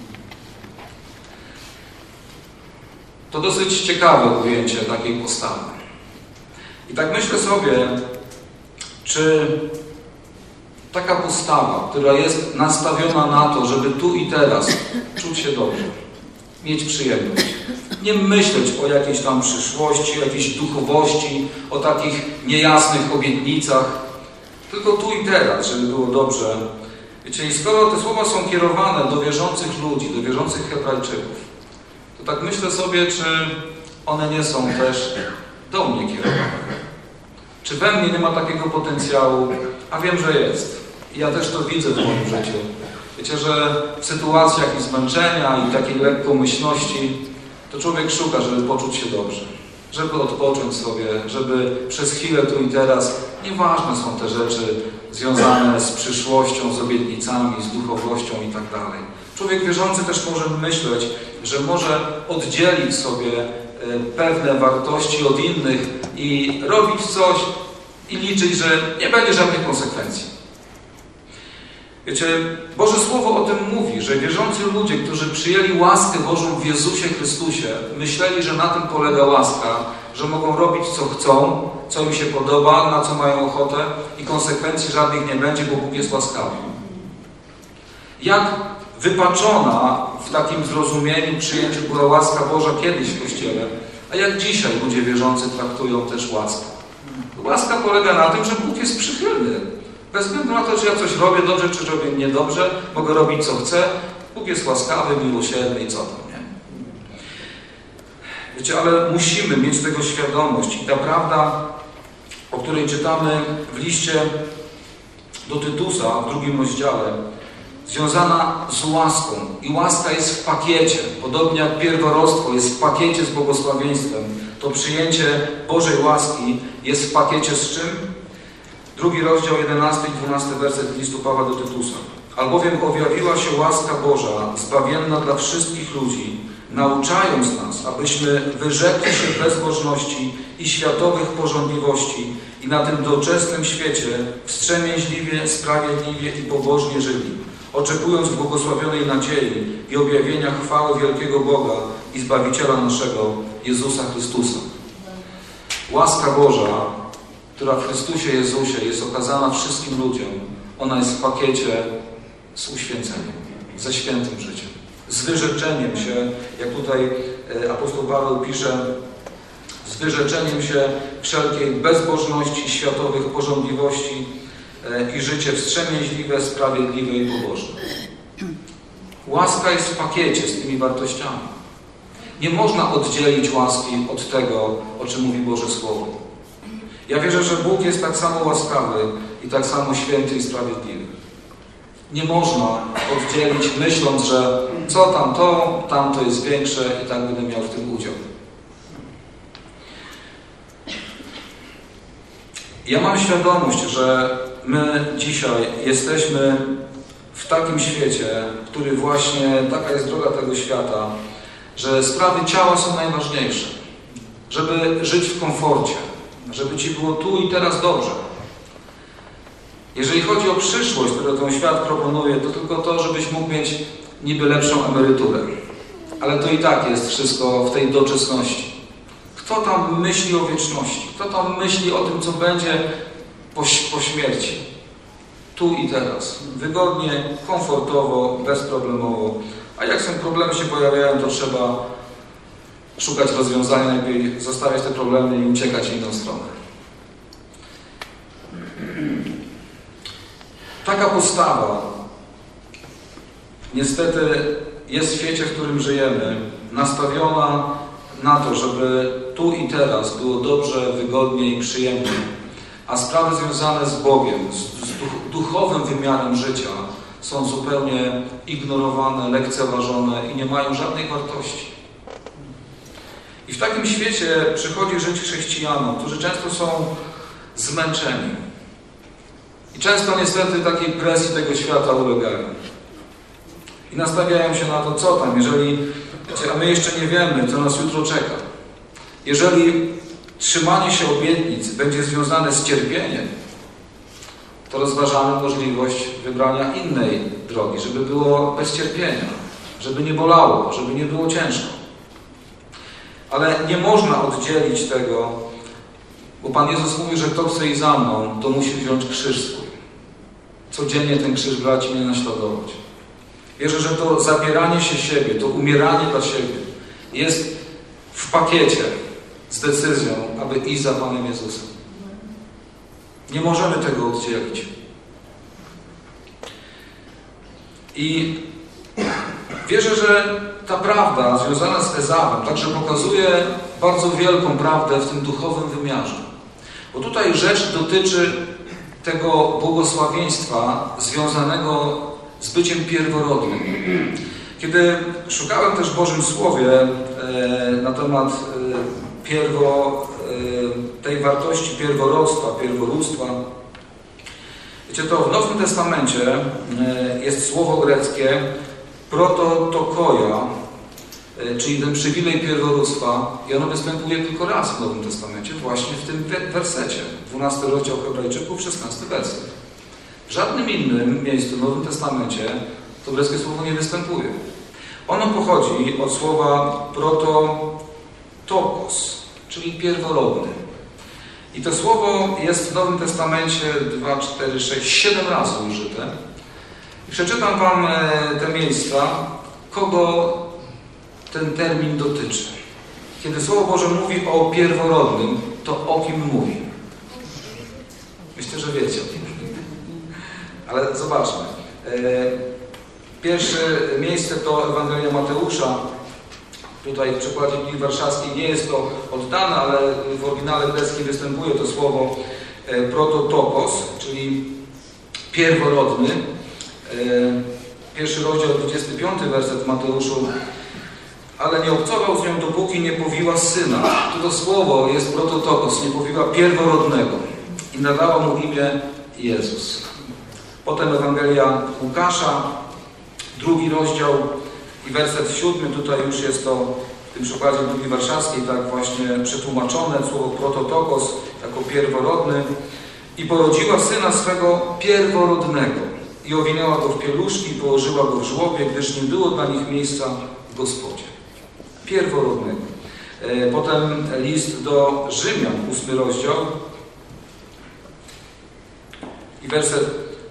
Speaker 5: To dosyć ciekawe ujęcie takiej postawy. I tak myślę sobie, czy taka postawa, która jest nastawiona na to, żeby tu i teraz czuć się dobrze, mieć przyjemność, nie myśleć o jakiejś tam przyszłości, o jakiejś duchowości, o takich niejasnych obietnicach, tylko tu i teraz, żeby było dobrze. Wiecie, i skoro te słowa są kierowane do wierzących ludzi, do wierzących Hebrajczyków, to tak myślę sobie, czy one nie są też do mnie kierowane. Czy we mnie nie ma takiego potencjału? A wiem, że jest. I ja też to widzę w moim życiu. Wiecie, że w sytuacjach i zmęczenia i takiej lekkomyślności to człowiek szuka, żeby poczuć się dobrze. Żeby odpocząć sobie, żeby przez chwilę tu i teraz, nieważne są te rzeczy związane z przyszłością, z obietnicami, z duchowością i tak dalej. Człowiek wierzący też może myśleć, że może oddzielić sobie pewne wartości od innych i robić coś i liczyć, że nie będzie żadnych konsekwencji. Wiecie, Boże Słowo o tym mówi, że wierzący ludzie, którzy przyjęli łaskę Bożą w Jezusie Chrystusie, myśleli, że na tym polega łaska, że mogą robić co chcą, co im się podoba, na co mają ochotę i konsekwencji żadnych nie będzie, bo Bóg jest łaskawy. Jak wypaczona w takim zrozumieniu, przyjęciu była łaska Boża kiedyś w Kościele, a jak dzisiaj ludzie wierzący traktują też łaskę. Łaska polega na tym, że Bóg jest przychylny. Bez względu na to, czy ja coś robię dobrze, czy robię niedobrze, mogę robić co chcę. Bóg jest łaskawy, miłosierny i co tam, nie? Wiecie, ale musimy mieć tego świadomość. I ta prawda, o której czytamy w liście do Tytusa w 2 rozdziale, związana z łaską. I łaska jest w pakiecie. Podobnie jak pierworództwo jest w pakiecie z błogosławieństwem, to przyjęcie Bożej łaski jest w pakiecie z czym? 2 rozdział 11 i 12 werset listu Pawła do Tytusa. Albowiem objawiła się łaska Boża, zbawienna dla wszystkich ludzi, nauczając nas, abyśmy wyrzekli się bezbożności i światowych pożądliwości i na tym doczesnym świecie wstrzemięźliwie, sprawiedliwie i pobożnie żyli, oczekując błogosławionej nadziei i objawienia chwały wielkiego Boga i Zbawiciela naszego, Jezusa Chrystusa. Łaska Boża, która w Chrystusie Jezusie jest okazana wszystkim ludziom, ona jest w pakiecie z uświęceniem, ze świętym życiem, z wyrzeczeniem się, jak tutaj apostoł Paweł pisze, z wyrzeczeniem się wszelkiej bezbożności, światowych pożądliwości i życie wstrzemięźliwe, sprawiedliwe i pobożne. Łaska jest w pakiecie z tymi wartościami. Nie można oddzielić łaski od tego, o czym mówi Boże Słowo. Ja wierzę, że Bóg jest tak samo łaskawy i tak samo święty i sprawiedliwy. Nie można oddzielić, myśląc, że co tamto jest większe i tak będę miał w tym udział. Ja mam świadomość, że my dzisiaj jesteśmy w takim świecie, który właśnie, taka jest droga tego świata, że sprawy ciała są najważniejsze. Żeby żyć w komforcie, żeby Ci było tu i teraz dobrze. Jeżeli chodzi o przyszłość, którą ten świat proponuje, to tylko to, żebyś mógł mieć niby lepszą emeryturę. Ale to i tak jest wszystko w tej doczesności. Kto tam myśli o wieczności? Kto tam myśli o tym, co będzie po śmierci? Tu i teraz. Wygodnie, komfortowo, bezproblemowo. A jak są problemy się pojawiają, to trzeba szukać rozwiązania, lepiej zostawiać te problemy i uciekać w inną stronę. Taka postawa niestety jest w świecie, w którym żyjemy, nastawiona na to, żeby tu i teraz było dobrze, wygodnie i przyjemnie, a sprawy związane z Bogiem, z duchowym wymiarem życia są zupełnie ignorowane, lekceważone i nie mają żadnej wartości. I w takim świecie przychodzi żyć chrześcijanom, którzy często są zmęczeni. I często niestety takiej presji tego świata ulegają. I nastawiają się na to, co tam, jeżeli, a my jeszcze nie wiemy, co nas jutro czeka. Jeżeli trzymanie się obietnic będzie związane z cierpieniem, to rozważamy możliwość wybrania innej drogi, żeby było bez cierpienia, żeby nie bolało, żeby nie było ciężko. Ale nie można oddzielić tego, bo Pan Jezus mówi, że kto chce iść za mną, to musi wziąć krzyż swój. Codziennie ten krzyż brać i mnie naśladować. Wierzę, że to zabieranie się siebie, to umieranie dla siebie jest w pakiecie z decyzją, aby iść za Panem Jezusem. Nie możemy tego oddzielić. I wierzę, że ta prawda związana z Ezawem także pokazuje bardzo wielką prawdę w tym duchowym wymiarze. Bo tutaj rzecz dotyczy tego błogosławieństwa związanego z byciem pierworodnym. Kiedy szukałem też w Bożym Słowie na temat tej wartości pierworództwa, wiecie, to w Nowym Testamencie jest słowo greckie prototokoja, czyli ten przywilej pierworództwa, i ono występuje tylko raz w Nowym Testamencie, właśnie w tym wersecie, 12 rozdział Hebrajczyków, 16 werset. W żadnym innym miejscu w Nowym Testamencie to greckie słowo nie występuje. Ono pochodzi od słowa prototokos, czyli pierworodny. I to słowo jest w Nowym Testamencie 2, 4, 6, 7 razy użyte. I przeczytam Wam te miejsca, kogo ten termin dotyczy. Kiedy Słowo Boże mówi o pierworodnym, to o kim mówi? Myślę, że wiecie o kim. Ale zobaczmy. Pierwsze miejsce to Ewangelia Mateusza. Tutaj w przekładzie Biblii Warszawskiej nie jest to oddane, ale w oryginale greckim występuje to słowo prototokos, czyli pierworodny. Pierwszy rozdział, 25 werset w Mateuszu. Ale nie obcował z nią, dopóki nie powiła syna. To słowo jest prototokos, nie powiła pierworodnego. I nadała mu imię Jezus. Potem Ewangelia Łukasza, 2 rozdział, I werset 7, tutaj już jest to w tym przykładzie Biblii Warszawskiej tak właśnie przetłumaczone, słowo prototokos jako pierworodny. I porodziła syna swego pierworodnego i owinęła go w pieluszki i położyła go w żłobie, gdyż nie było dla nich miejsca w Gospodzie. Pierworodnego. Potem list do Rzymian, 8 rozdział i werset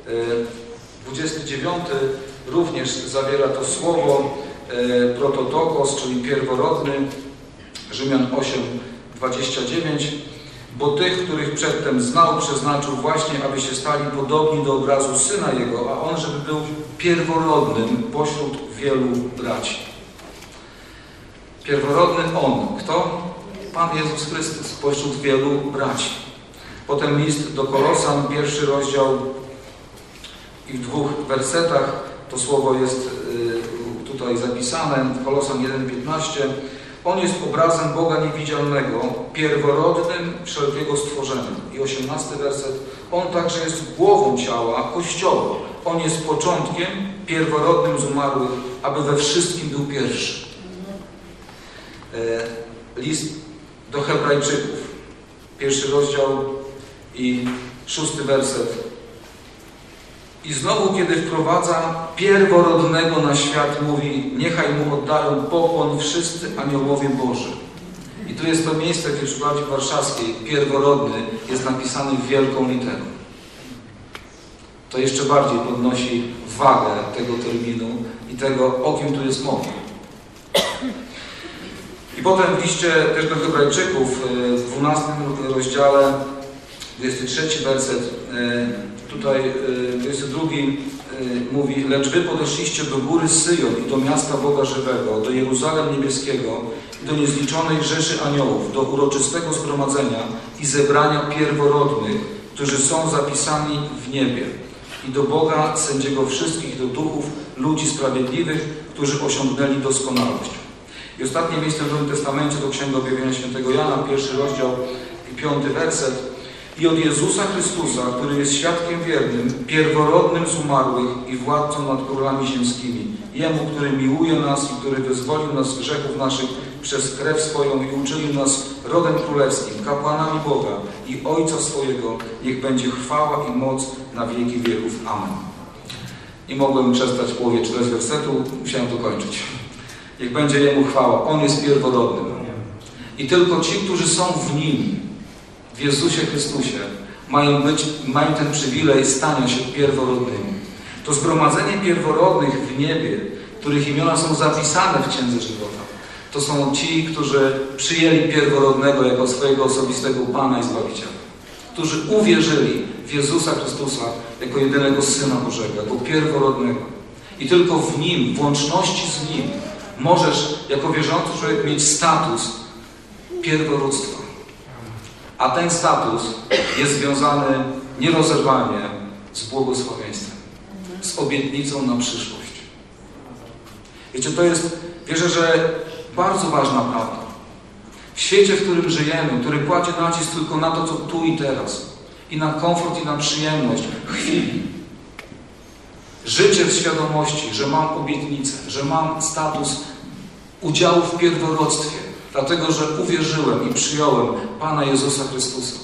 Speaker 5: 29 również zawiera to słowo prototokos, czyli pierworodny. Rzymian 8:29. Bo tych, których przedtem znał, przeznaczył właśnie, aby się stali podobni do obrazu Syna Jego, a On, żeby był pierworodnym pośród wielu braci. Pierworodny On. Kto? Pan Jezus Chrystus pośród wielu braci. Potem list do Kolosan, 1 rozdział i w 2 wersetach to słowo jest tutaj zapisane. Kolosan 1:15. On jest obrazem Boga niewidzialnego, pierworodnym wszelkiego stworzenia. I 18 werset. On także jest głową ciała, Kościoła. On jest początkiem, pierworodnym z umarłych, aby we wszystkim był pierwszy. List do Hebrajczyków, 1 rozdział i 6 werset. I znowu, kiedy wprowadza pierworodnego na świat, mówi: niechaj mu oddają pokłon wszyscy aniołowie Boży. I tu jest to miejsce, gdzie w przykładzie warszawskiej pierworodny jest napisany wielką literą. To jeszcze bardziej podnosi wagę tego terminu i tego, o kim tu jest mowa. I potem w liście też do Hebrajczyków w 12 rozdziale, 23 werset, tutaj 22 mówi: lecz wy podeszliście do góry Syjon i do miasta Boga żywego, do Jeruzalem niebieskiego i do niezliczonej rzeszy aniołów, do uroczystego zgromadzenia i zebrania pierworodnych, którzy są zapisani w niebie, i do Boga, sędziego wszystkich, do duchów ludzi sprawiedliwych, którzy osiągnęli doskonałość. I ostatnie miejsce w Nowym Testamencie to Księga Objawienia Świętego Jana, 1 rozdział i 5 werset. I od Jezusa Chrystusa, który jest świadkiem wiernym, pierworodnym z umarłych i władcą nad królami ziemskimi, Jemu, który miłuje nas i który wyzwolił nas z grzechów naszych przez krew swoją i uczynił nas rodem królewskim, kapłanami Boga i Ojca swojego, niech będzie chwała i moc na wieki wieków. Amen. Nie mogłem przestać w połowie czytać wersetu, musiałem dokończyć. Niech będzie Jemu chwała. On jest pierworodnym. I tylko ci, którzy są w Nim, w Jezusie Chrystusie, mają ten przywilej stania się pierworodnymi. To zgromadzenie pierworodnych w niebie, których imiona są zapisane w Księdze Żywota, to są ci, którzy przyjęli pierworodnego jako swojego osobistego Pana i Zbawiciela, którzy uwierzyli w Jezusa Chrystusa jako jedynego Syna Bożego, jako pierworodnego. I tylko w Nim, w łączności z Nim, możesz jako wierzący człowiek mieć status pierworództwa. A ten status jest związany nierozerwalnie z błogosławieństwem, z obietnicą na przyszłość. Wiecie, to jest, wierzę, że bardzo ważna prawda. W świecie, w którym żyjemy, który kładzie nacisk tylko na to, co tu i teraz, i na komfort, i na przyjemność chwili. Życie w świadomości, że mam obietnicę, że mam status udziału w pierworództwie, dlatego, że uwierzyłem i przyjąłem Pana Jezusa Chrystusa.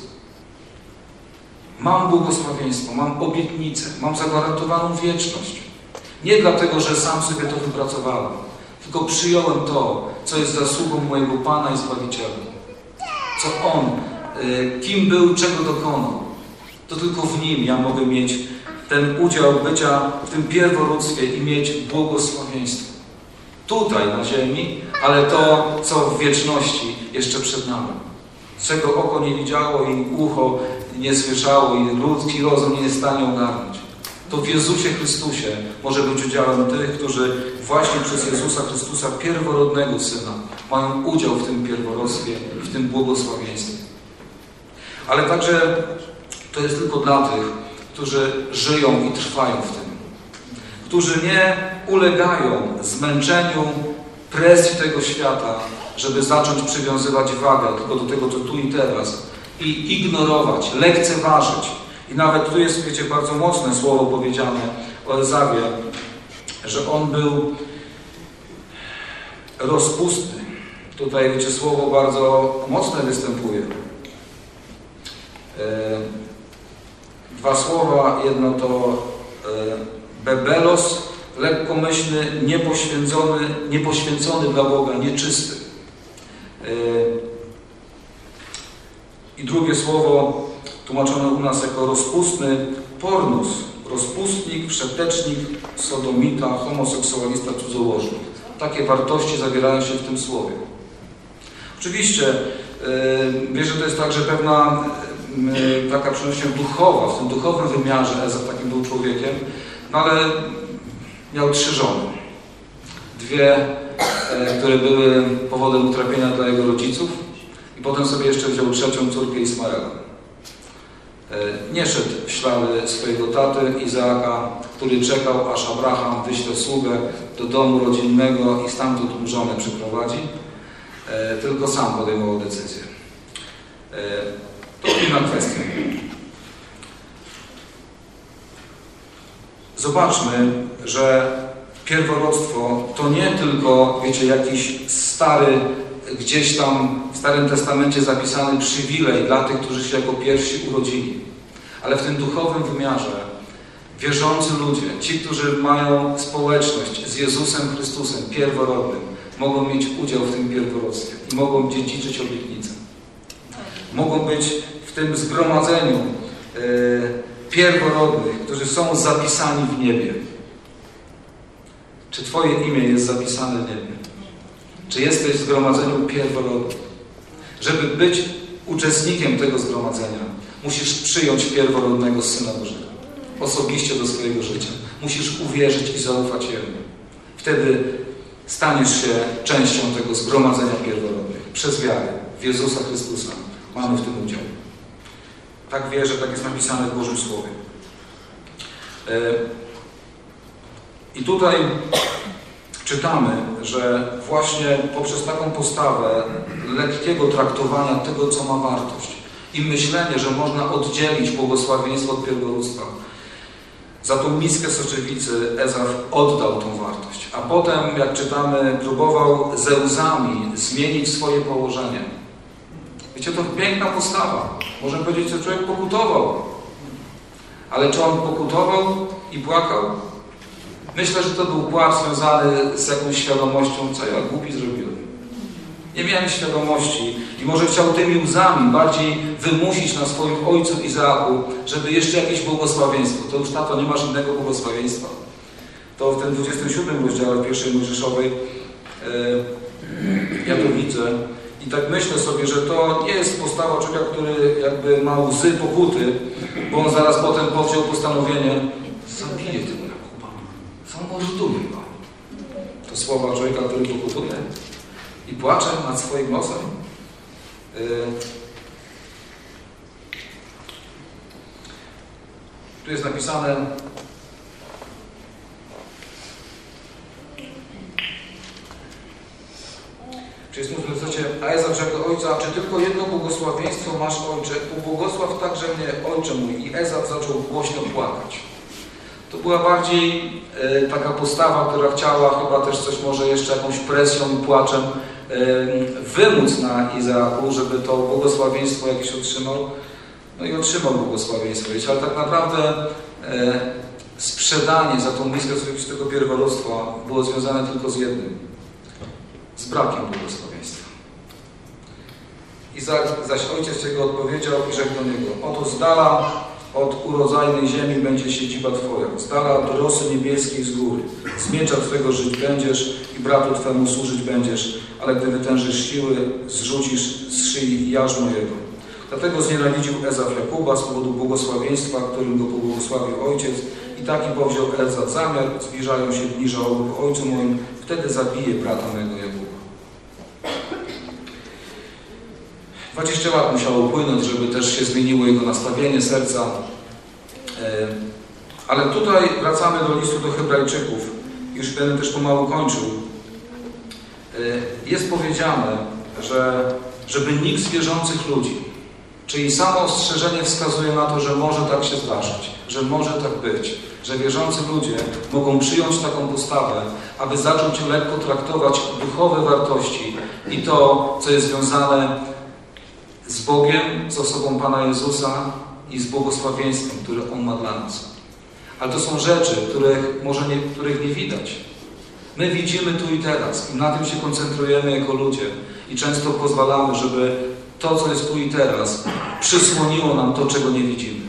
Speaker 5: Mam błogosławieństwo, mam obietnicę, mam zagwarantowaną wieczność. Nie dlatego, że sam sobie to wypracowałem, tylko przyjąłem to, co jest zasługą mojego Pana i Zbawiciela. Co On, kim był, czego dokonał. To tylko w Nim ja mogę mieć ten udział bycia w tym pierworództwie i mieć błogosławieństwo. Tutaj na ziemi, ale to, co w wieczności jeszcze przed nami. Czego oko nie widziało i ucho nie słyszało i ludzki rozum nie jest w stanie ogarnąć. To w Jezusie Chrystusie może być udziałem tych, którzy właśnie przez Jezusa Chrystusa, pierworodnego Syna, mają udział w tym pierworództwie i w tym błogosławieństwie. Ale także to jest tylko dla tych, którzy żyją i trwają w tym. Którzy nie ulegają zmęczeniu, presji tego świata, żeby zacząć przywiązywać wagę tylko do tego, co tu i teraz i ignorować, lekceważyć. I nawet tu jest, wiecie, bardzo mocne słowo powiedziane o Ezawie, że on był rozpustny. Tutaj, wiecie, słowo bardzo mocne występuje. Dwa słowa, jedno to bebelos, lekkomyślny, niepoświęcony dla Boga, nieczysty. I drugie słowo tłumaczone u nas jako rozpustny, pornus, rozpustnik, wszetecznik, sodomita, homoseksualista, cudzołożnik. Takie wartości zawierają się w tym słowie. Oczywiście wierzę, że to jest także pewna taka przynajmniej duchowa, w tym duchowym wymiarze Ezaf takim był człowiekiem, no ale miał 3 żony. 2, które były powodem utrapienia dla jego rodziców i potem sobie jeszcze wziął 3. córkę Ismaela. Nie szedł w ślady swojego taty Izaaka, który czekał, aż Abraham wyśle sługę do domu rodzinnego i stamtąd mu żonę przyprowadzi, tylko sam podejmował decyzję. To inna kwestia. Zobaczmy, że pierworództwo to nie tylko, wiecie, jakiś stary, gdzieś tam w Starym Testamencie zapisany przywilej dla tych, którzy się jako pierwsi urodzili. Ale w tym duchowym wymiarze wierzący ludzie, ci, którzy mają społeczność z Jezusem Chrystusem, pierworodnym, mogą mieć udział w tym pierworództwie i mogą dziedziczyć obietnicę. Mogą być w tym zgromadzeniu pierworodnych, którzy są zapisani w niebie. Czy Twoje imię jest zapisane w niebie? Czy jesteś w zgromadzeniu pierworodnych? Żeby być uczestnikiem tego zgromadzenia, musisz przyjąć pierworodnego Syna Bożego. Osobiście do swojego życia. Musisz uwierzyć i zaufać Jemu. Wtedy staniesz się częścią tego zgromadzenia pierworodnych. Przez wiarę w Jezusa Chrystusa mamy w tym udział. Tak wierzę, tak jest napisane w Bożym Słowie. I tutaj czytamy, że właśnie poprzez taką postawę lekkiego traktowania tego, co ma wartość i myślenie, że można oddzielić błogosławieństwo od pierworództwa, za tą miskę soczewicy Ezaf oddał tą wartość, a potem, jak czytamy, próbował ze łzami zmienić swoje położenie. Wiecie, to piękna postawa. Można powiedzieć, że człowiek pokutował. Ale czy on pokutował i płakał? Myślę, że to był płacz związany z jakąś świadomością, co ja głupi zrobiłem. Nie miałem świadomości i może chciał tymi łzami bardziej wymusić na swoim ojcu Izaaku, żeby jeszcze jakieś błogosławieństwo. To już, tato, nie masz innego błogosławieństwa. To w tym 27 rozdziale pierwszej Mojżeszowej ja to widzę. I tak myślę sobie, że to nie jest postawa człowieka, który jakby ma łzy pokuty, bo on zaraz potem powziął postanowienie: zabiję tego Jakuba, zamorduję go. To słowa człowieka, który pokutuje i płacze nad swoim losem. Tu jest napisane: Czyli a Ezaf rzekł do ojca: czy tylko jedno błogosławieństwo masz, ojcze? Ubłogosław także mnie, ojcze mój. I Ezaf zaczął głośno płakać. To była bardziej taka postawa, która chciała chyba też coś może jeszcze jakąś presją i płaczem wymóc na Izaaku, żeby to błogosławieństwo jakieś otrzymał. No i otrzymał błogosławieństwo. Wiecie, ale tak naprawdę sprzedanie za tą miskę tego pierworództwa było związane tylko z jednym: z brakiem błogosławieństwa. Izaak zaś ojciec jego odpowiedział i rzekł do niego: oto z dala od urodzajnej ziemi będzie siedziba Twoja, z dala od rosy niebieskiej z góry. Z miecza Twego żyć będziesz i bratu Twemu służyć będziesz, ale gdy wytężysz siły, zrzucisz z szyi jarzmo jego. Dlatego znienawidził Ezaf Jakuba z powodu błogosławieństwa, którym go pobłogosławił ojciec. I taki powziął Ezaf zamiar: zbliżają się dni żałoby po ojcu moim, wtedy zabije brata mego Jakuba. 20 lat musiało upłynąć, żeby też się zmieniło jego nastawienie serca. Ale tutaj wracamy do listu do Hebrajczyków. Już będę też pomału kończył. Jest powiedziane, że żeby nikt z wierzących ludzi Czyli samo ostrzeżenie wskazuje na to, że może tak się zdarzyć, że może tak być, że wierzący ludzie mogą przyjąć taką postawę, aby zacząć lekko traktować duchowe wartości i to, co jest związane z Bogiem, z osobą Pana Jezusa i z błogosławieństwem, które On ma dla nas. Ale to są rzeczy, których nie widać. My widzimy tu i teraz i na tym się koncentrujemy jako ludzie i często pozwalamy, żeby to, co jest tu i teraz, przysłoniło nam to, czego nie widzimy.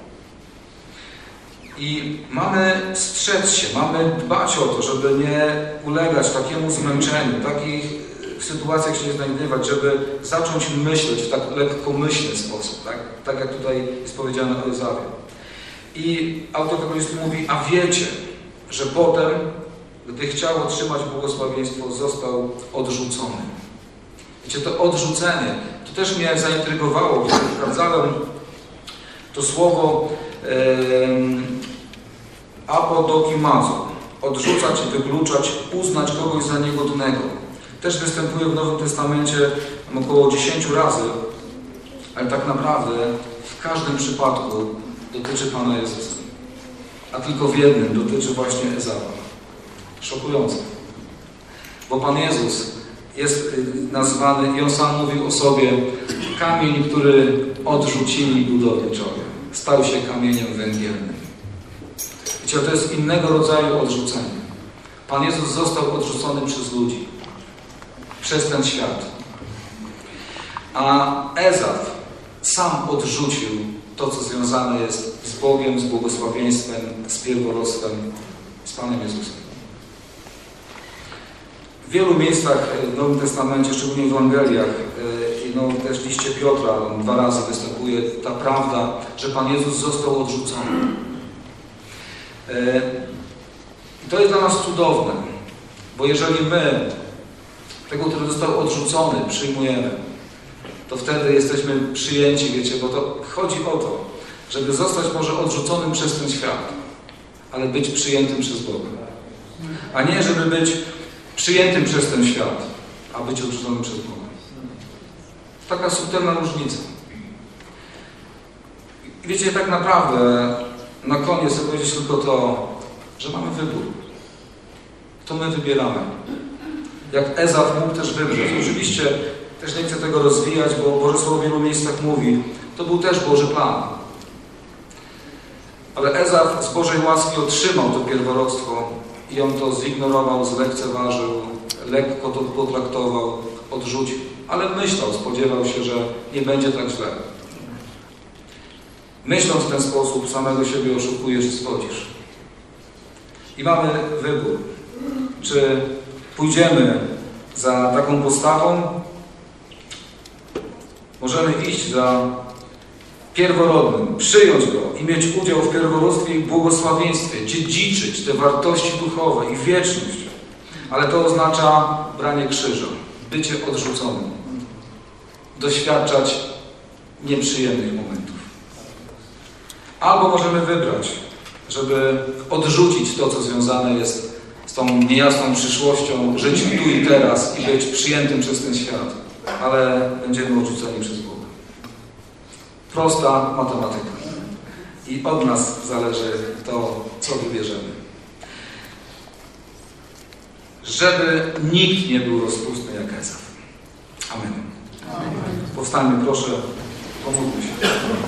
Speaker 5: I mamy strzec się, mamy dbać o to, żeby nie ulegać takiemu zmęczeniu, takich sytuacjach się nie znajdować, żeby zacząć myśleć w tak lekkomyślny sposób, tak jak tutaj jest powiedziane o Ezawie. I autor tego listu mówi, a wiecie, że potem, gdy chciał otrzymać błogosławieństwo, został odrzucony. Wiecie, to odrzucenie, to też mnie zaintrygowało, kiedy sprawdzałem to słowo apodokimazo, odrzucać, wykluczać, uznać kogoś za niegodnego. Też występuje w Nowym Testamencie około 10 razy, ale tak naprawdę w każdym przypadku dotyczy Pana Jezusa. A tylko w jednym dotyczy właśnie Ezawa. Szokujące. Bo Pan Jezus jest nazwany, i On sam mówił o sobie, kamień, który odrzucili budowniczowie. Stał się kamieniem węgielnym. Wiecie, to jest innego rodzaju odrzucenie. Pan Jezus został odrzucony przez ludzi. Przez ten świat. A Ezaf sam odrzucił to, co związane jest z Bogiem, z błogosławieństwem, z pierworodstwem, z Panem Jezusem. W wielu miejscach w Nowym Testamencie, szczególnie w Ewangeliach, też w liście Piotra 2 razy występuje ta prawda, że Pan Jezus został odrzucony. I to jest dla nas cudowne, bo jeżeli my tego, który został odrzucony, przyjmujemy, to wtedy jesteśmy przyjęci, wiecie, bo to chodzi o to, żeby zostać może odrzuconym przez ten świat, ale być przyjętym przez Boga. A nie, żeby być przyjętym przez ten świat, a być odrzuconym przez Boga. Taka subtelna różnica. I wiecie, tak naprawdę na koniec chcę powiedzieć tylko to, że mamy wybór. To my wybieramy. Jak Ezaf mógł też wybrać. Oczywiście też nie chcę tego rozwijać, bo Boże Słowo w wielu miejscach mówi, to był też Boży plan. Ale Ezaf z Bożej łaski otrzymał to pierworodstwo i on to zignorował, zlekceważył, lekko to potraktował, odrzucił. Ale myślał, spodziewał się, że nie będzie tak źle. Myśląc w ten sposób, samego siebie oszukujesz i schodzisz. I mamy wybór. Czy pójdziemy za taką postawą? Możemy iść za pierworodnym, przyjąć go i mieć udział w pierworództwie i błogosławieństwie, dziedziczyć te wartości duchowe i wieczność. Ale to oznacza branie krzyża, bycie odrzuconym, doświadczać nieprzyjemnych momentów. Albo możemy wybrać, żeby odrzucić to, co związane jest z tą niejasną przyszłością, żyć tu i teraz i być przyjętym przez ten świat, ale będziemy odrzuceni przez Boga. Prosta matematyka. I od nas zależy to, co wybierzemy. Żeby nikt nie był rozpustny jak Ezaf. Amen. Powstańmy, proszę, pomódlmy się.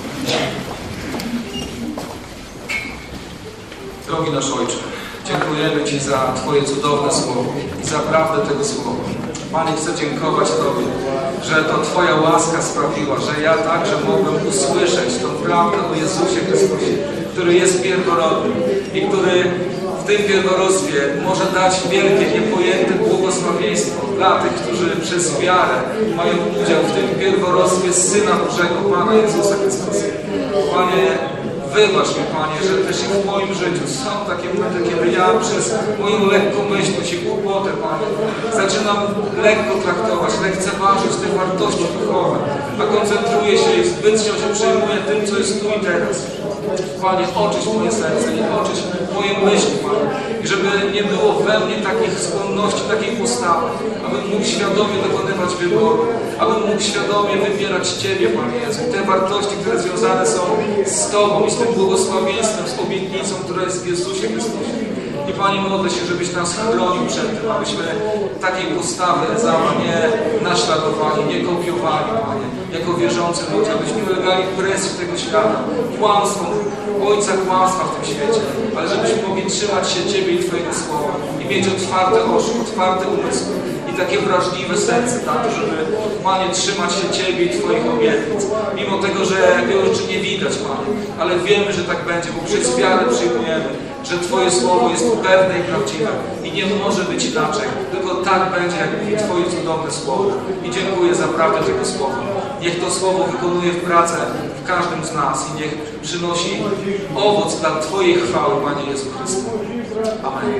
Speaker 5: Drogi nasz Ojcze, dziękujemy Ci za Twoje cudowne słowo i za prawdę tego słowa. Panie, chcę dziękować Tobie, że to Twoja łaska sprawiła, że ja także mogłem usłyszeć tą prawdę o Jezusie Chrystusie, który jest pierworodnym i który w tym pierworództwie może dać wielkie, niepojęte błogosławieństwo dla tych, którzy przez wiarę mają udział w tym pierworództwie Syna Bożego, Pana Jezusa Chrystusa. Panie, wybacz mi, Panie, że też i w moim życiu są takie momenty, kiedy ja przez moją lekkomyślność i głupotę, Panie, zaczynam lekko traktować, lekceważyć te wartości duchowe, a koncentruję się i zbytnio się przejmuję tym, co jest tu i teraz. Panie, oczyść moje serce i oczyść moje myśli, Panie. I żeby nie było we mnie takich skłonności, takiej postawy, abym mógł świadomie dokonywać wyboru, abym mógł świadomie wybierać Ciebie, Panie Jezu. Te wartości, które związane są z Tobą i z tym błogosławieństwem, z obietnicą, która jest w Jezusie Chrystusie. I Panie, modlę się, żebyś nas chronił przed tym, abyśmy takiej postawy nie naśladowali, nie kopiowali, Panie, jako wierzący ludzie, abyśmy nie ulegali presji tego świata, kłamstwom, ojca kłamstwa w tym świecie, ale żebyśmy mogli trzymać się Ciebie i Twojego słowa i mieć otwarte oczy, otwarte umysły i takie wrażliwe serce, tak, żeby, Panie, trzymać się Ciebie i Twoich obietnic, mimo tego, że wielu rzeczy nie widać, Panie, ale wiemy, że tak będzie, bo przez wiarę przyjmujemy, że Twoje słowo jest pewne i prawdziwe i nie może być inaczej, tylko tak będzie, jak mówi Twoje cudowne słowo. I dziękuję za prawdę tego słowa. Niech to słowo wykonuje w pracę w każdym z nas i niech przynosi owoc dla Twojej chwały, Panie Jezu Chryste. Amen.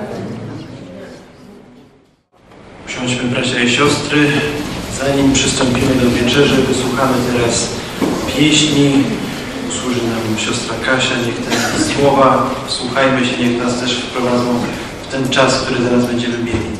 Speaker 1: Usiądźmy, bracia i siostry. Zanim przystąpimy do wieczerzy, wysłuchamy teraz pieśni. Służy nam siostra Kasia, niech te słowa, słuchajmy się, niech nas też wprowadzą w ten czas, który teraz będziemy mieli.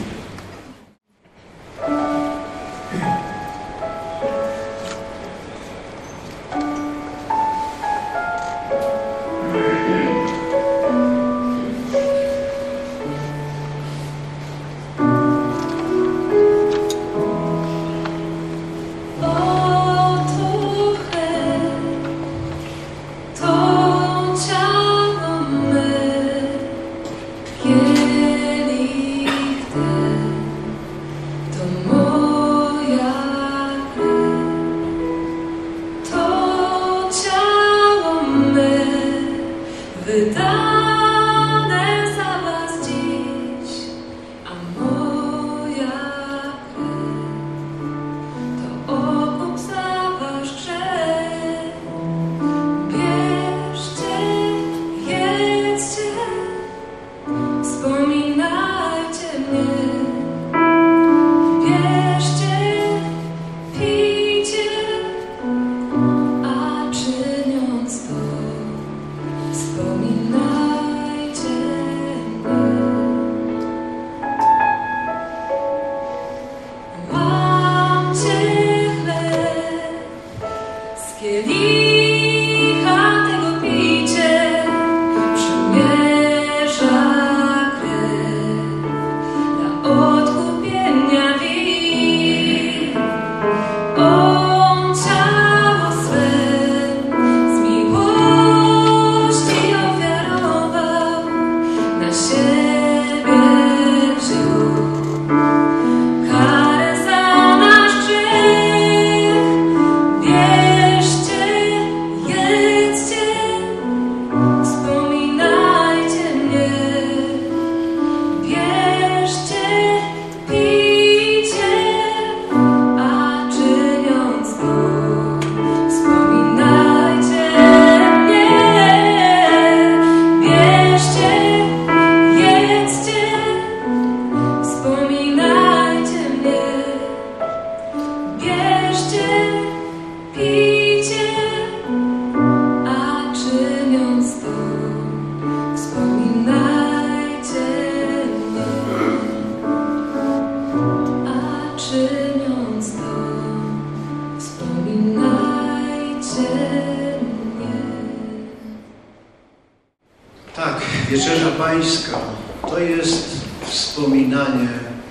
Speaker 6: Wieczerza Pańska to jest wspominanie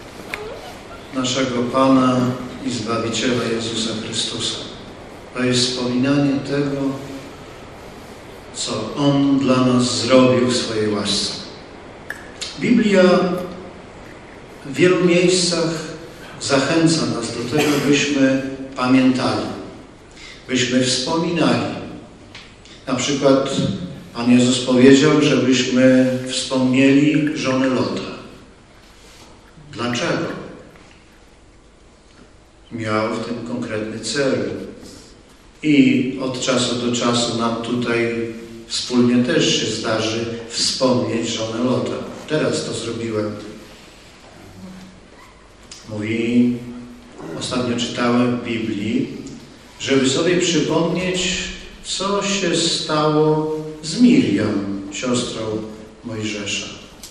Speaker 6: naszego Pana i Zbawiciela Jezusa Chrystusa. To jest wspominanie tego, co On dla nas zrobił w swojej łasce. Biblia w wielu miejscach zachęca nas do tego, byśmy pamiętali, byśmy wspominali. Na przykład Pan Jezus powiedział, żebyśmy wspomnieli żonę Lota. Dlaczego? Miał w tym konkretny cel. I od czasu do czasu nam tutaj wspólnie też się zdarzy wspomnieć żonę Lota. Teraz to zrobiłem. Mówi, ostatnio czytałem w Biblii, żeby sobie przypomnieć co się stało z Miriam, siostrą Mojżesza.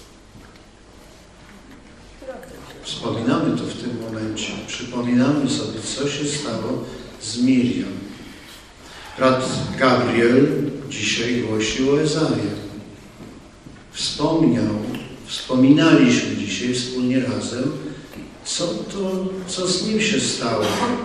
Speaker 6: Wspominamy to w tym momencie. Przypominamy sobie, co się stało z Miriam. Brat Gabriel dzisiaj głosił o Ezawie. Wspominaliśmy dzisiaj wspólnie razem, co z nim się stało.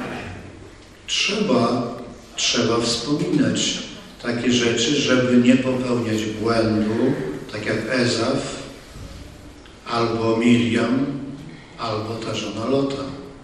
Speaker 6: Trzeba wspominać takie rzeczy, żeby nie popełniać błędu, tak jak Ezaf, albo Miriam, albo ta żona Lota.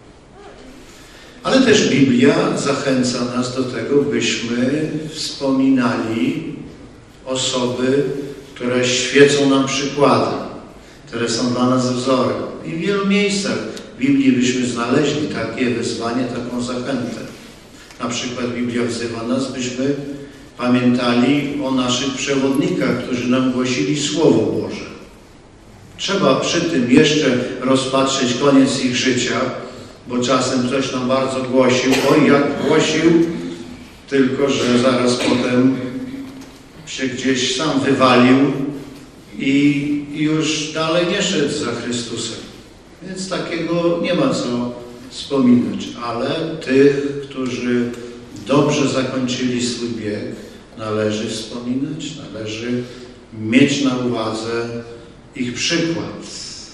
Speaker 6: Ale też Biblia zachęca nas do tego, byśmy wspominali osoby, które świecą nam przykładem, które są dla nas wzorem. I w wielu miejscach w Biblii byśmy znaleźli takie wezwanie, taką zachętę. Na przykład Biblia wzywa nas, byśmy pamiętali o naszych przewodnikach, którzy nam głosili Słowo Boże. Trzeba przy tym jeszcze rozpatrzeć koniec ich życia, bo czasem ktoś nam bardzo głosił, oj jak głosił, tylko że zaraz potem się gdzieś sam wywalił i już dalej nie szedł za Chrystusem. Więc takiego nie ma co wspominać, ale tych, którzy dobrze zakończyli swój bieg, należy wspominać, należy mieć na uwadze ich przykład.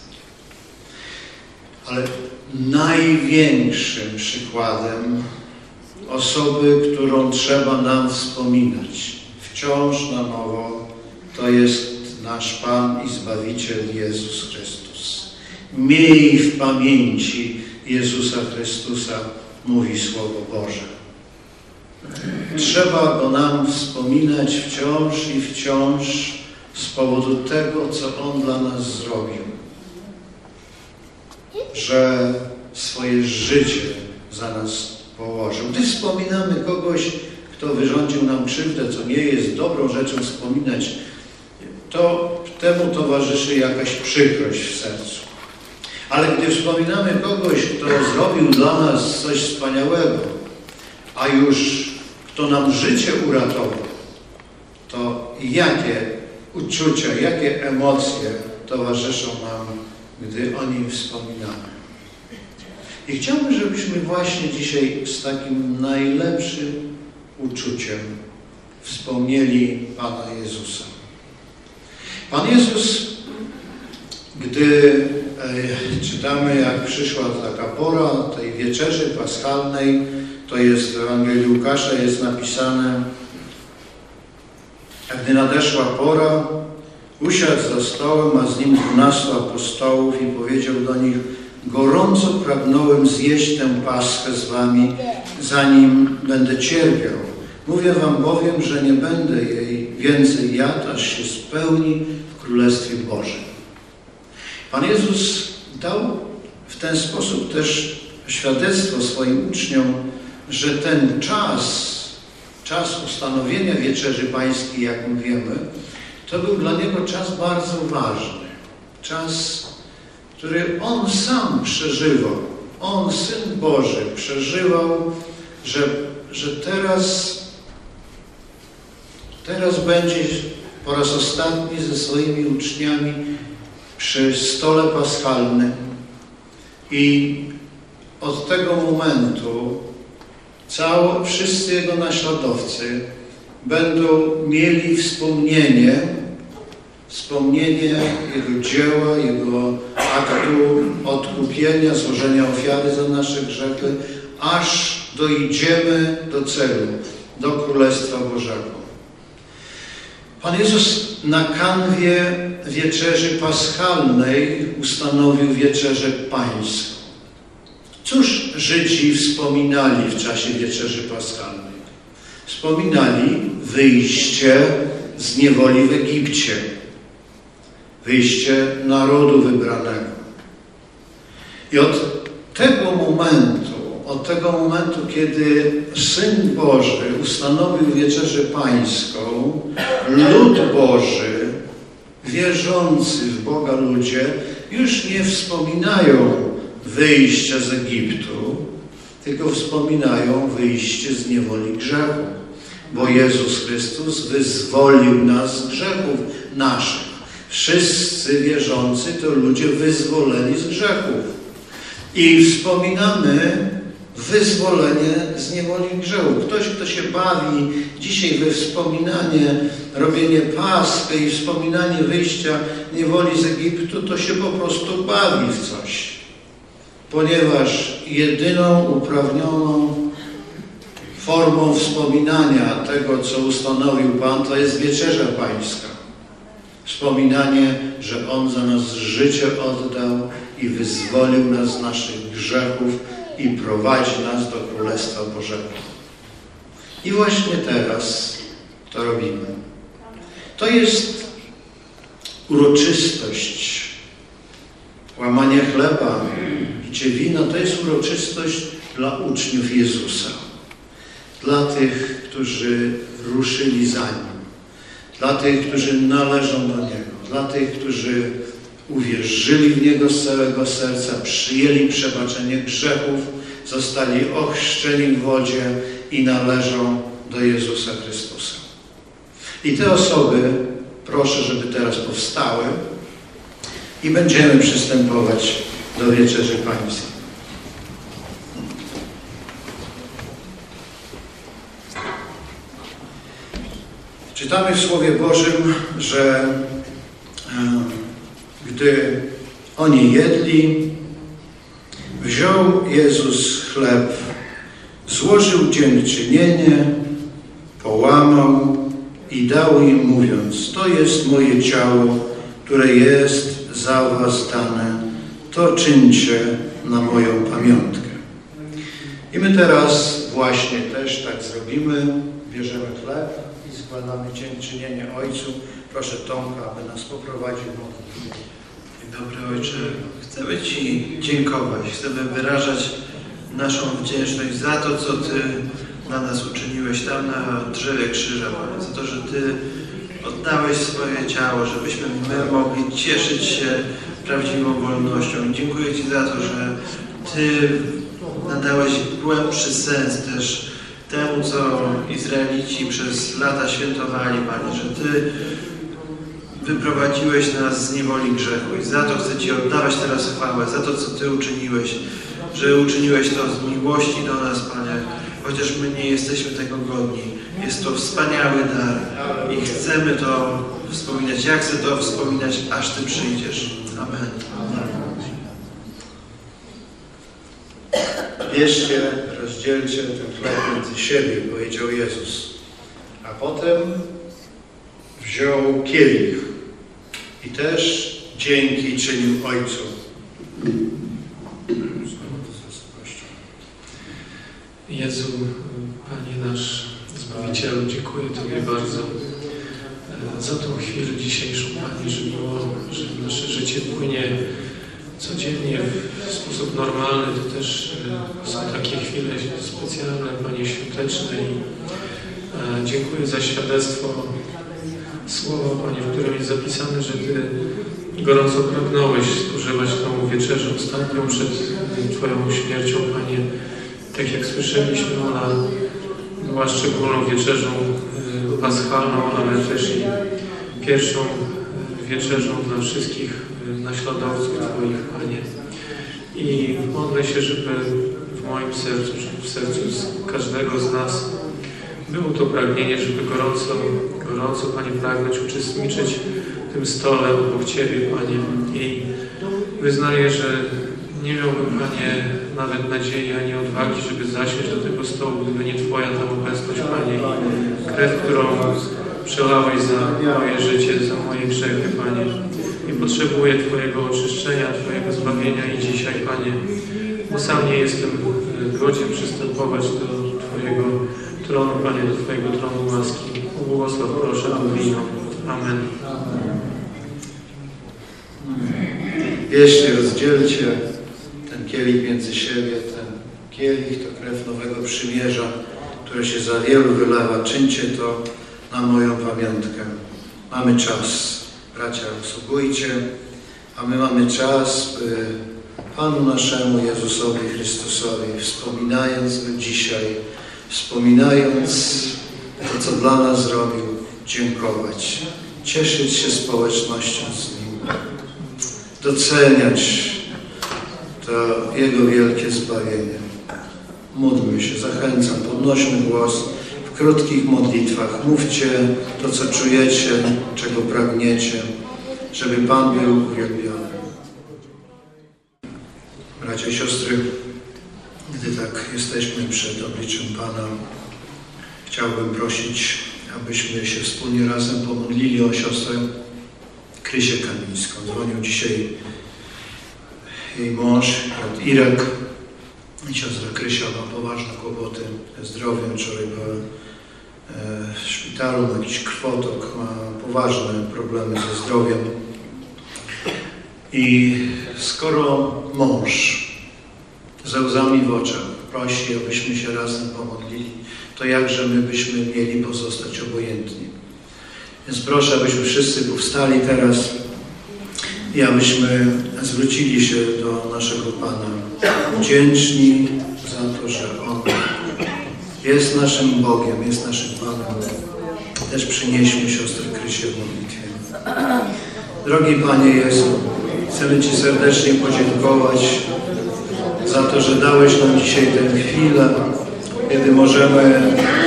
Speaker 6: Ale największym przykładem osoby, którą trzeba nam wspominać wciąż na nowo, to jest nasz Pan i Zbawiciel Jezus Chrystus. Miej w pamięci Jezusa Chrystusa, mówi Słowo Boże. Trzeba Go nam wspominać wciąż i wciąż z powodu tego, co On dla nas zrobił. Że swoje życie za nas położył. Gdy wspominamy kogoś, kto wyrządził nam krzywdę, co nie jest dobrą rzeczą wspominać, to temu towarzyszy jakaś przykrość w sercu. Ale gdy wspominamy kogoś, kto zrobił dla nas coś wspaniałego, a już kto nam życie uratował, to jakie uczucia, jakie emocje towarzyszą nam, gdy o nim wspominamy. I chciałbym, żebyśmy właśnie dzisiaj z takim najlepszym uczuciem wspomnieli Pana Jezusa. Pan Jezus, gdy czytamy, jak przyszła taka pora tej wieczerzy paschalnej, to jest w Ewangelii Łukasza, jest napisane, a gdy nadeszła pora, usiadł za stołem, a z nim 12 apostołów i powiedział do nich: gorąco pragnąłem zjeść tę paschę z wami, zanim będę cierpiał. Mówię wam bowiem, że nie będę jej więcej jadł, aż się spełni w Królestwie Bożym. Pan Jezus dał w ten sposób też świadectwo swoim uczniom, że ten czas ustanowienia Wieczerzy Pańskiej, jak my wiemy, to był dla Niego czas bardzo ważny. Czas, który On sam przeżywał. On, Syn Boży, przeżywał, że teraz będzie po raz ostatni ze swoimi uczniami przy stole paschalnym i od tego momentu wszyscy Jego naśladowcy będą mieli wspomnienie Jego dzieła, Jego aktu odkupienia, złożenia ofiary za nasze grzechy, aż dojdziemy do celu, do Królestwa Bożego. Pan Jezus na kanwie Wieczerzy Paschalnej ustanowił Wieczerzę Pańską. Cóż Żydzi wspominali w czasie Wieczerzy Paschalnej? Wspominali wyjście z niewoli w Egipcie, wyjście narodu wybranego. I od tego momentu, kiedy Syn Boży ustanowił Wieczerzę Pańską, lud Boży, wierzący w Boga ludzie, już nie wspominają wyjścia z Egiptu, tylko wspominają wyjście z niewoli grzechu. bo Jezus Chrystus wyzwolił nas z grzechów naszych. Wszyscy wierzący to ludzie wyzwoleni z grzechów. I wspominamy wyzwolenie z niewoli grzechu. Ktoś, kto się bawi dzisiaj we wspominanie, robienie Paschy i wspominanie wyjścia niewoli z Egiptu, to się po prostu bawi w coś. Ponieważ jedyną uprawnioną formą wspominania tego, co ustanowił Pan, to jest wieczerza pańska. Wspominanie, że On za nas życie oddał i wyzwolił nas z naszych grzechów i prowadzi nas do Królestwa Bożego. I właśnie teraz to robimy. To jest uroczystość. Łamanie chleba, picie wina, to jest uroczystość dla uczniów Jezusa. Dla tych, którzy ruszyli za Nim. Dla tych, którzy należą do Niego. Dla tych, którzy uwierzyli w Niego z całego serca, przyjęli przebaczenie grzechów, zostali ochrzczeni w wodzie i należą do Jezusa Chrystusa. I te osoby proszę, żeby teraz powstały i będziemy przystępować do wieczerzy pańskiej. Czytamy w Słowie Bożym, że gdy oni jedli, wziął Jezus chleb, złożył dziękczynienie, połamał i dał im, mówiąc: to jest moje ciało, które jest za was dane, to czyńcie na moją pamiątkę. I my teraz właśnie też tak zrobimy, bierzemy chleb i składamy dziękczynienie Ojcu. Proszę Tomka, aby nas poprowadził w modlitwie.
Speaker 1: Dobry Ojcze, chcemy Ci dziękować, chcemy wyrażać naszą wdzięczność za to, co Ty dla nas uczyniłeś tam na drzewie krzyża, Panie, za to, że Ty oddałeś swoje ciało, żebyśmy my mogli cieszyć się prawdziwą wolnością. I dziękuję Ci za to, że Ty nadałeś głębszy sens też temu, co Izraelici przez lata świętowali, Panie, że Ty wyprowadziłeś nas z niewoli grzechu i za to chcę Ci oddawać teraz chwałę, za to, co Ty uczyniłeś, że uczyniłeś to z miłości do nas, Panie, chociaż my nie jesteśmy tego godni. Jest to wspaniały dar i chcemy to wspominać. Ja chcę to wspominać, aż Ty przyjdziesz. Amen.
Speaker 6: Bierzcie, rozdzielcie ten chleb między siebie, powiedział Jezus. A potem wziął kielich i też dzięki czynił Ojcu.
Speaker 7: Jezu, Panie nasz Zbawicielu, dziękuję Tobie bardzo za tą chwilę dzisiejszą, Panie, że nasze życie płynie codziennie w sposób normalny. To też są takie chwile specjalne, Panie, świąteczne. I dziękuję za świadectwo słowa, Panie, w którym jest zapisane, że Ty gorąco pragnąłeś spożywać tą wieczerzę ostatnią przed Twoją śmiercią, Panie. Tak jak słyszeliśmy, ona była szczególną wieczerzą paschalną, ale też i pierwszą wieczerzą dla wszystkich naśladowców Twoich, Panie. I modlę się, żeby w moim sercu, czy w sercu każdego z nas było to pragnienie, żeby gorąco, Panie, pragnąć uczestniczyć w tym stole obok Ciebie, Panie. I wyznaję, że nie miałbym, Panie, nawet nadziei ani odwagi, żeby zasiąść do tego stołu, gdyby nie Twoja tam obecność, Panie, i krew, którą przelałeś za moje życie, za moje grzechy, Panie. I potrzebuję Twojego oczyszczenia, Twojego zbawienia i dzisiaj, Panie, bo sam nie jestem godzien przystępować do Twojego tronu, Panie, do Twojego tronu łaski. Błogosław, proszę, to wino. Amen.
Speaker 6: Bierzcie, rozdzielcie ten kielich między siebie, ten kielich to krew nowego przymierza, które się za wielu wylewa. Czyńcie to na moją pamiątkę. Mamy czas, bracia, usługujcie, a my mamy czas, by Panu naszemu Jezusowi Chrystusowi, wspominając Go dzisiaj, wspominając to, co dla nas zrobił, dziękować, cieszyć się społecznością z Nim, doceniać to Jego wielkie zbawienie. Módlmy się, zachęcam, podnośmy głos w krótkich modlitwach. Mówcie to, co czujecie, czego pragniecie, żeby Pan był uwielbiony. Bracia i siostry, gdy tak jesteśmy przed obliczem Pana, chciałbym prosić, abyśmy się wspólnie razem pomodlili o siostrę Krysię Kamińską. Dzwonił dzisiaj jej mąż, brat Irek. Siostra Krysia ma poważne kłopoty ze zdrowiem. Wczoraj była w szpitalu, ma jakiś krwotok, ma poważne problemy ze zdrowiem. I skoro mąż ze łzami w oczach prosi, abyśmy się razem pomodlili, to jakże my byśmy mieli pozostać obojętni. Więc proszę, abyśmy wszyscy powstali teraz i abyśmy zwrócili się do naszego Pana, wdzięczni za to, że On jest naszym Bogiem, jest naszym Panem. Też przynieśmy siostrę Krysię w modlitwie. Drogi Panie Jezu, chcemy Ci serdecznie podziękować za to, że dałeś nam dzisiaj tę chwilę, kiedy możemy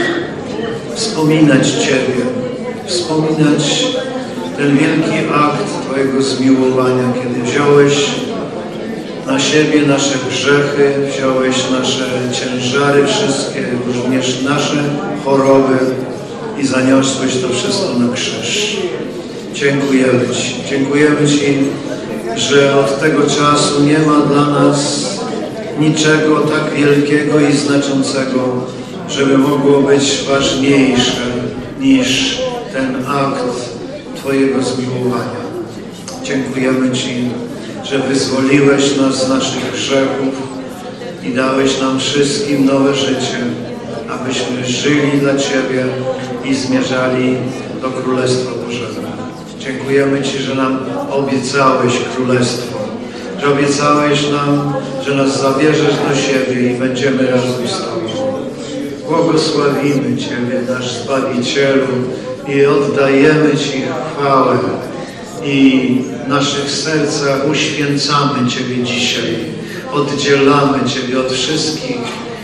Speaker 6: wspominać Ciebie, wspominać ten wielki akt Twojego zmiłowania, kiedy wziąłeś na siebie nasze grzechy, wziąłeś nasze ciężary wszystkie, również nasze choroby i zaniosłeś to wszystko na krzyż. Dziękujemy Ci. Dziękujemy Ci, że od tego czasu nie ma dla nas niczego tak wielkiego i znaczącego, żeby mogło być ważniejsze niż ten akt Twojego zmiłowania. Dziękujemy Ci, że wyzwoliłeś nas z naszych grzechów i dałeś nam wszystkim nowe życie, abyśmy żyli dla Ciebie i zmierzali do Królestwa Bożego. Dziękujemy Ci, że nam obiecałeś Królestwo, że obiecałeś nam, że nas zabierzesz do siebie i będziemy razem z Tobą. Błogosławimy Ciebie, nasz Zbawicielu, i oddajemy Ci chwałę i w naszych sercach uświęcamy Ciebie dzisiaj. Oddzielamy Ciebie od wszystkich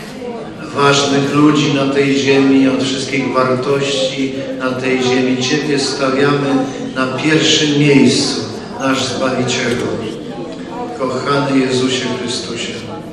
Speaker 6: ważnych ludzi na tej ziemi, od wszystkich wartości na tej ziemi. Ciebie stawiamy na pierwszym miejscu, nasz Zbawicielu. Kochany Jezusie Chrystusie.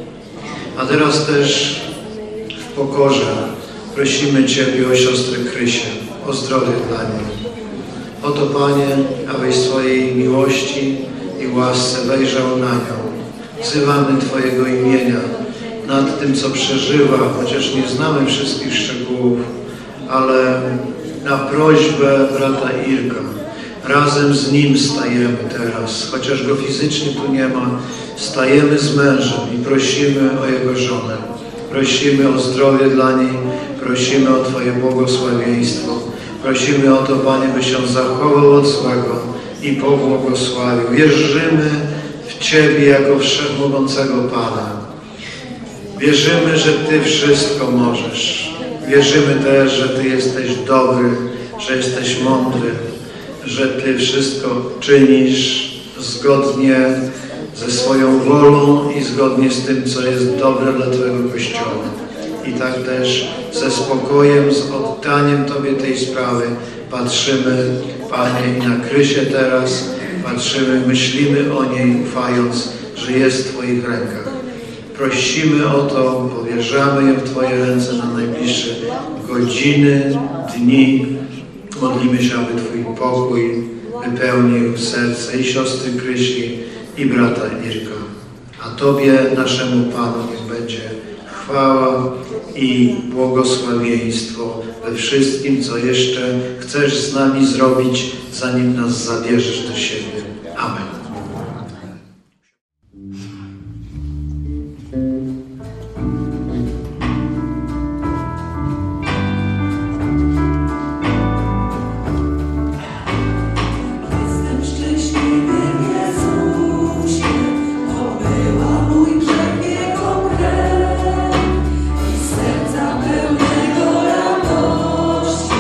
Speaker 6: A teraz też w pokorze prosimy Ciebie o siostrę Krysię, o zdrowie dla niej. Oto, Panie, abyś swojej miłości i łasce wejrzał na nią. Wzywamy Twojego imienia nad tym, co przeżywa, chociaż nie znamy wszystkich szczegółów, ale na prośbę brata Irka razem z nim stajemy teraz, chociaż go fizycznie tu nie ma, stajemy z mężem i prosimy o jego żonę. Prosimy o zdrowie dla niej, prosimy o Twoje błogosławieństwo. Prosimy o to, Panie, byś ją zachował od złego i pobłogosławił. Wierzymy w Ciebie jako wszechmogącego Pana. Wierzymy, że Ty wszystko możesz. Wierzymy też, że Ty jesteś dobry, że jesteś mądry, że Ty wszystko czynisz zgodnie ze swoją wolą i zgodnie z tym, co jest dobre dla Twojego Kościoła. I tak też ze spokojem, z oddaniem Tobie tej sprawy patrzymy, Panie, i na Krysię teraz, patrzymy, myślimy o niej, ufając, że jest w Twoich rękach. Prosimy o to, powierzamy ją w Twoje ręce na najbliższe godziny, dni. Modlimy się, aby Twój pokój wypełnił serce i siostry Krysi, i brata Irka. A Tobie, naszemu Panu, niech będzie chwała i błogosławieństwo we wszystkim, co jeszcze chcesz z nami zrobić, zanim nas zabierzesz do siebie. Amen.
Speaker 4: Serca pełnego radości.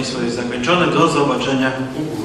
Speaker 1: nabożeństwo jest zakończone. Do zobaczenia u góry.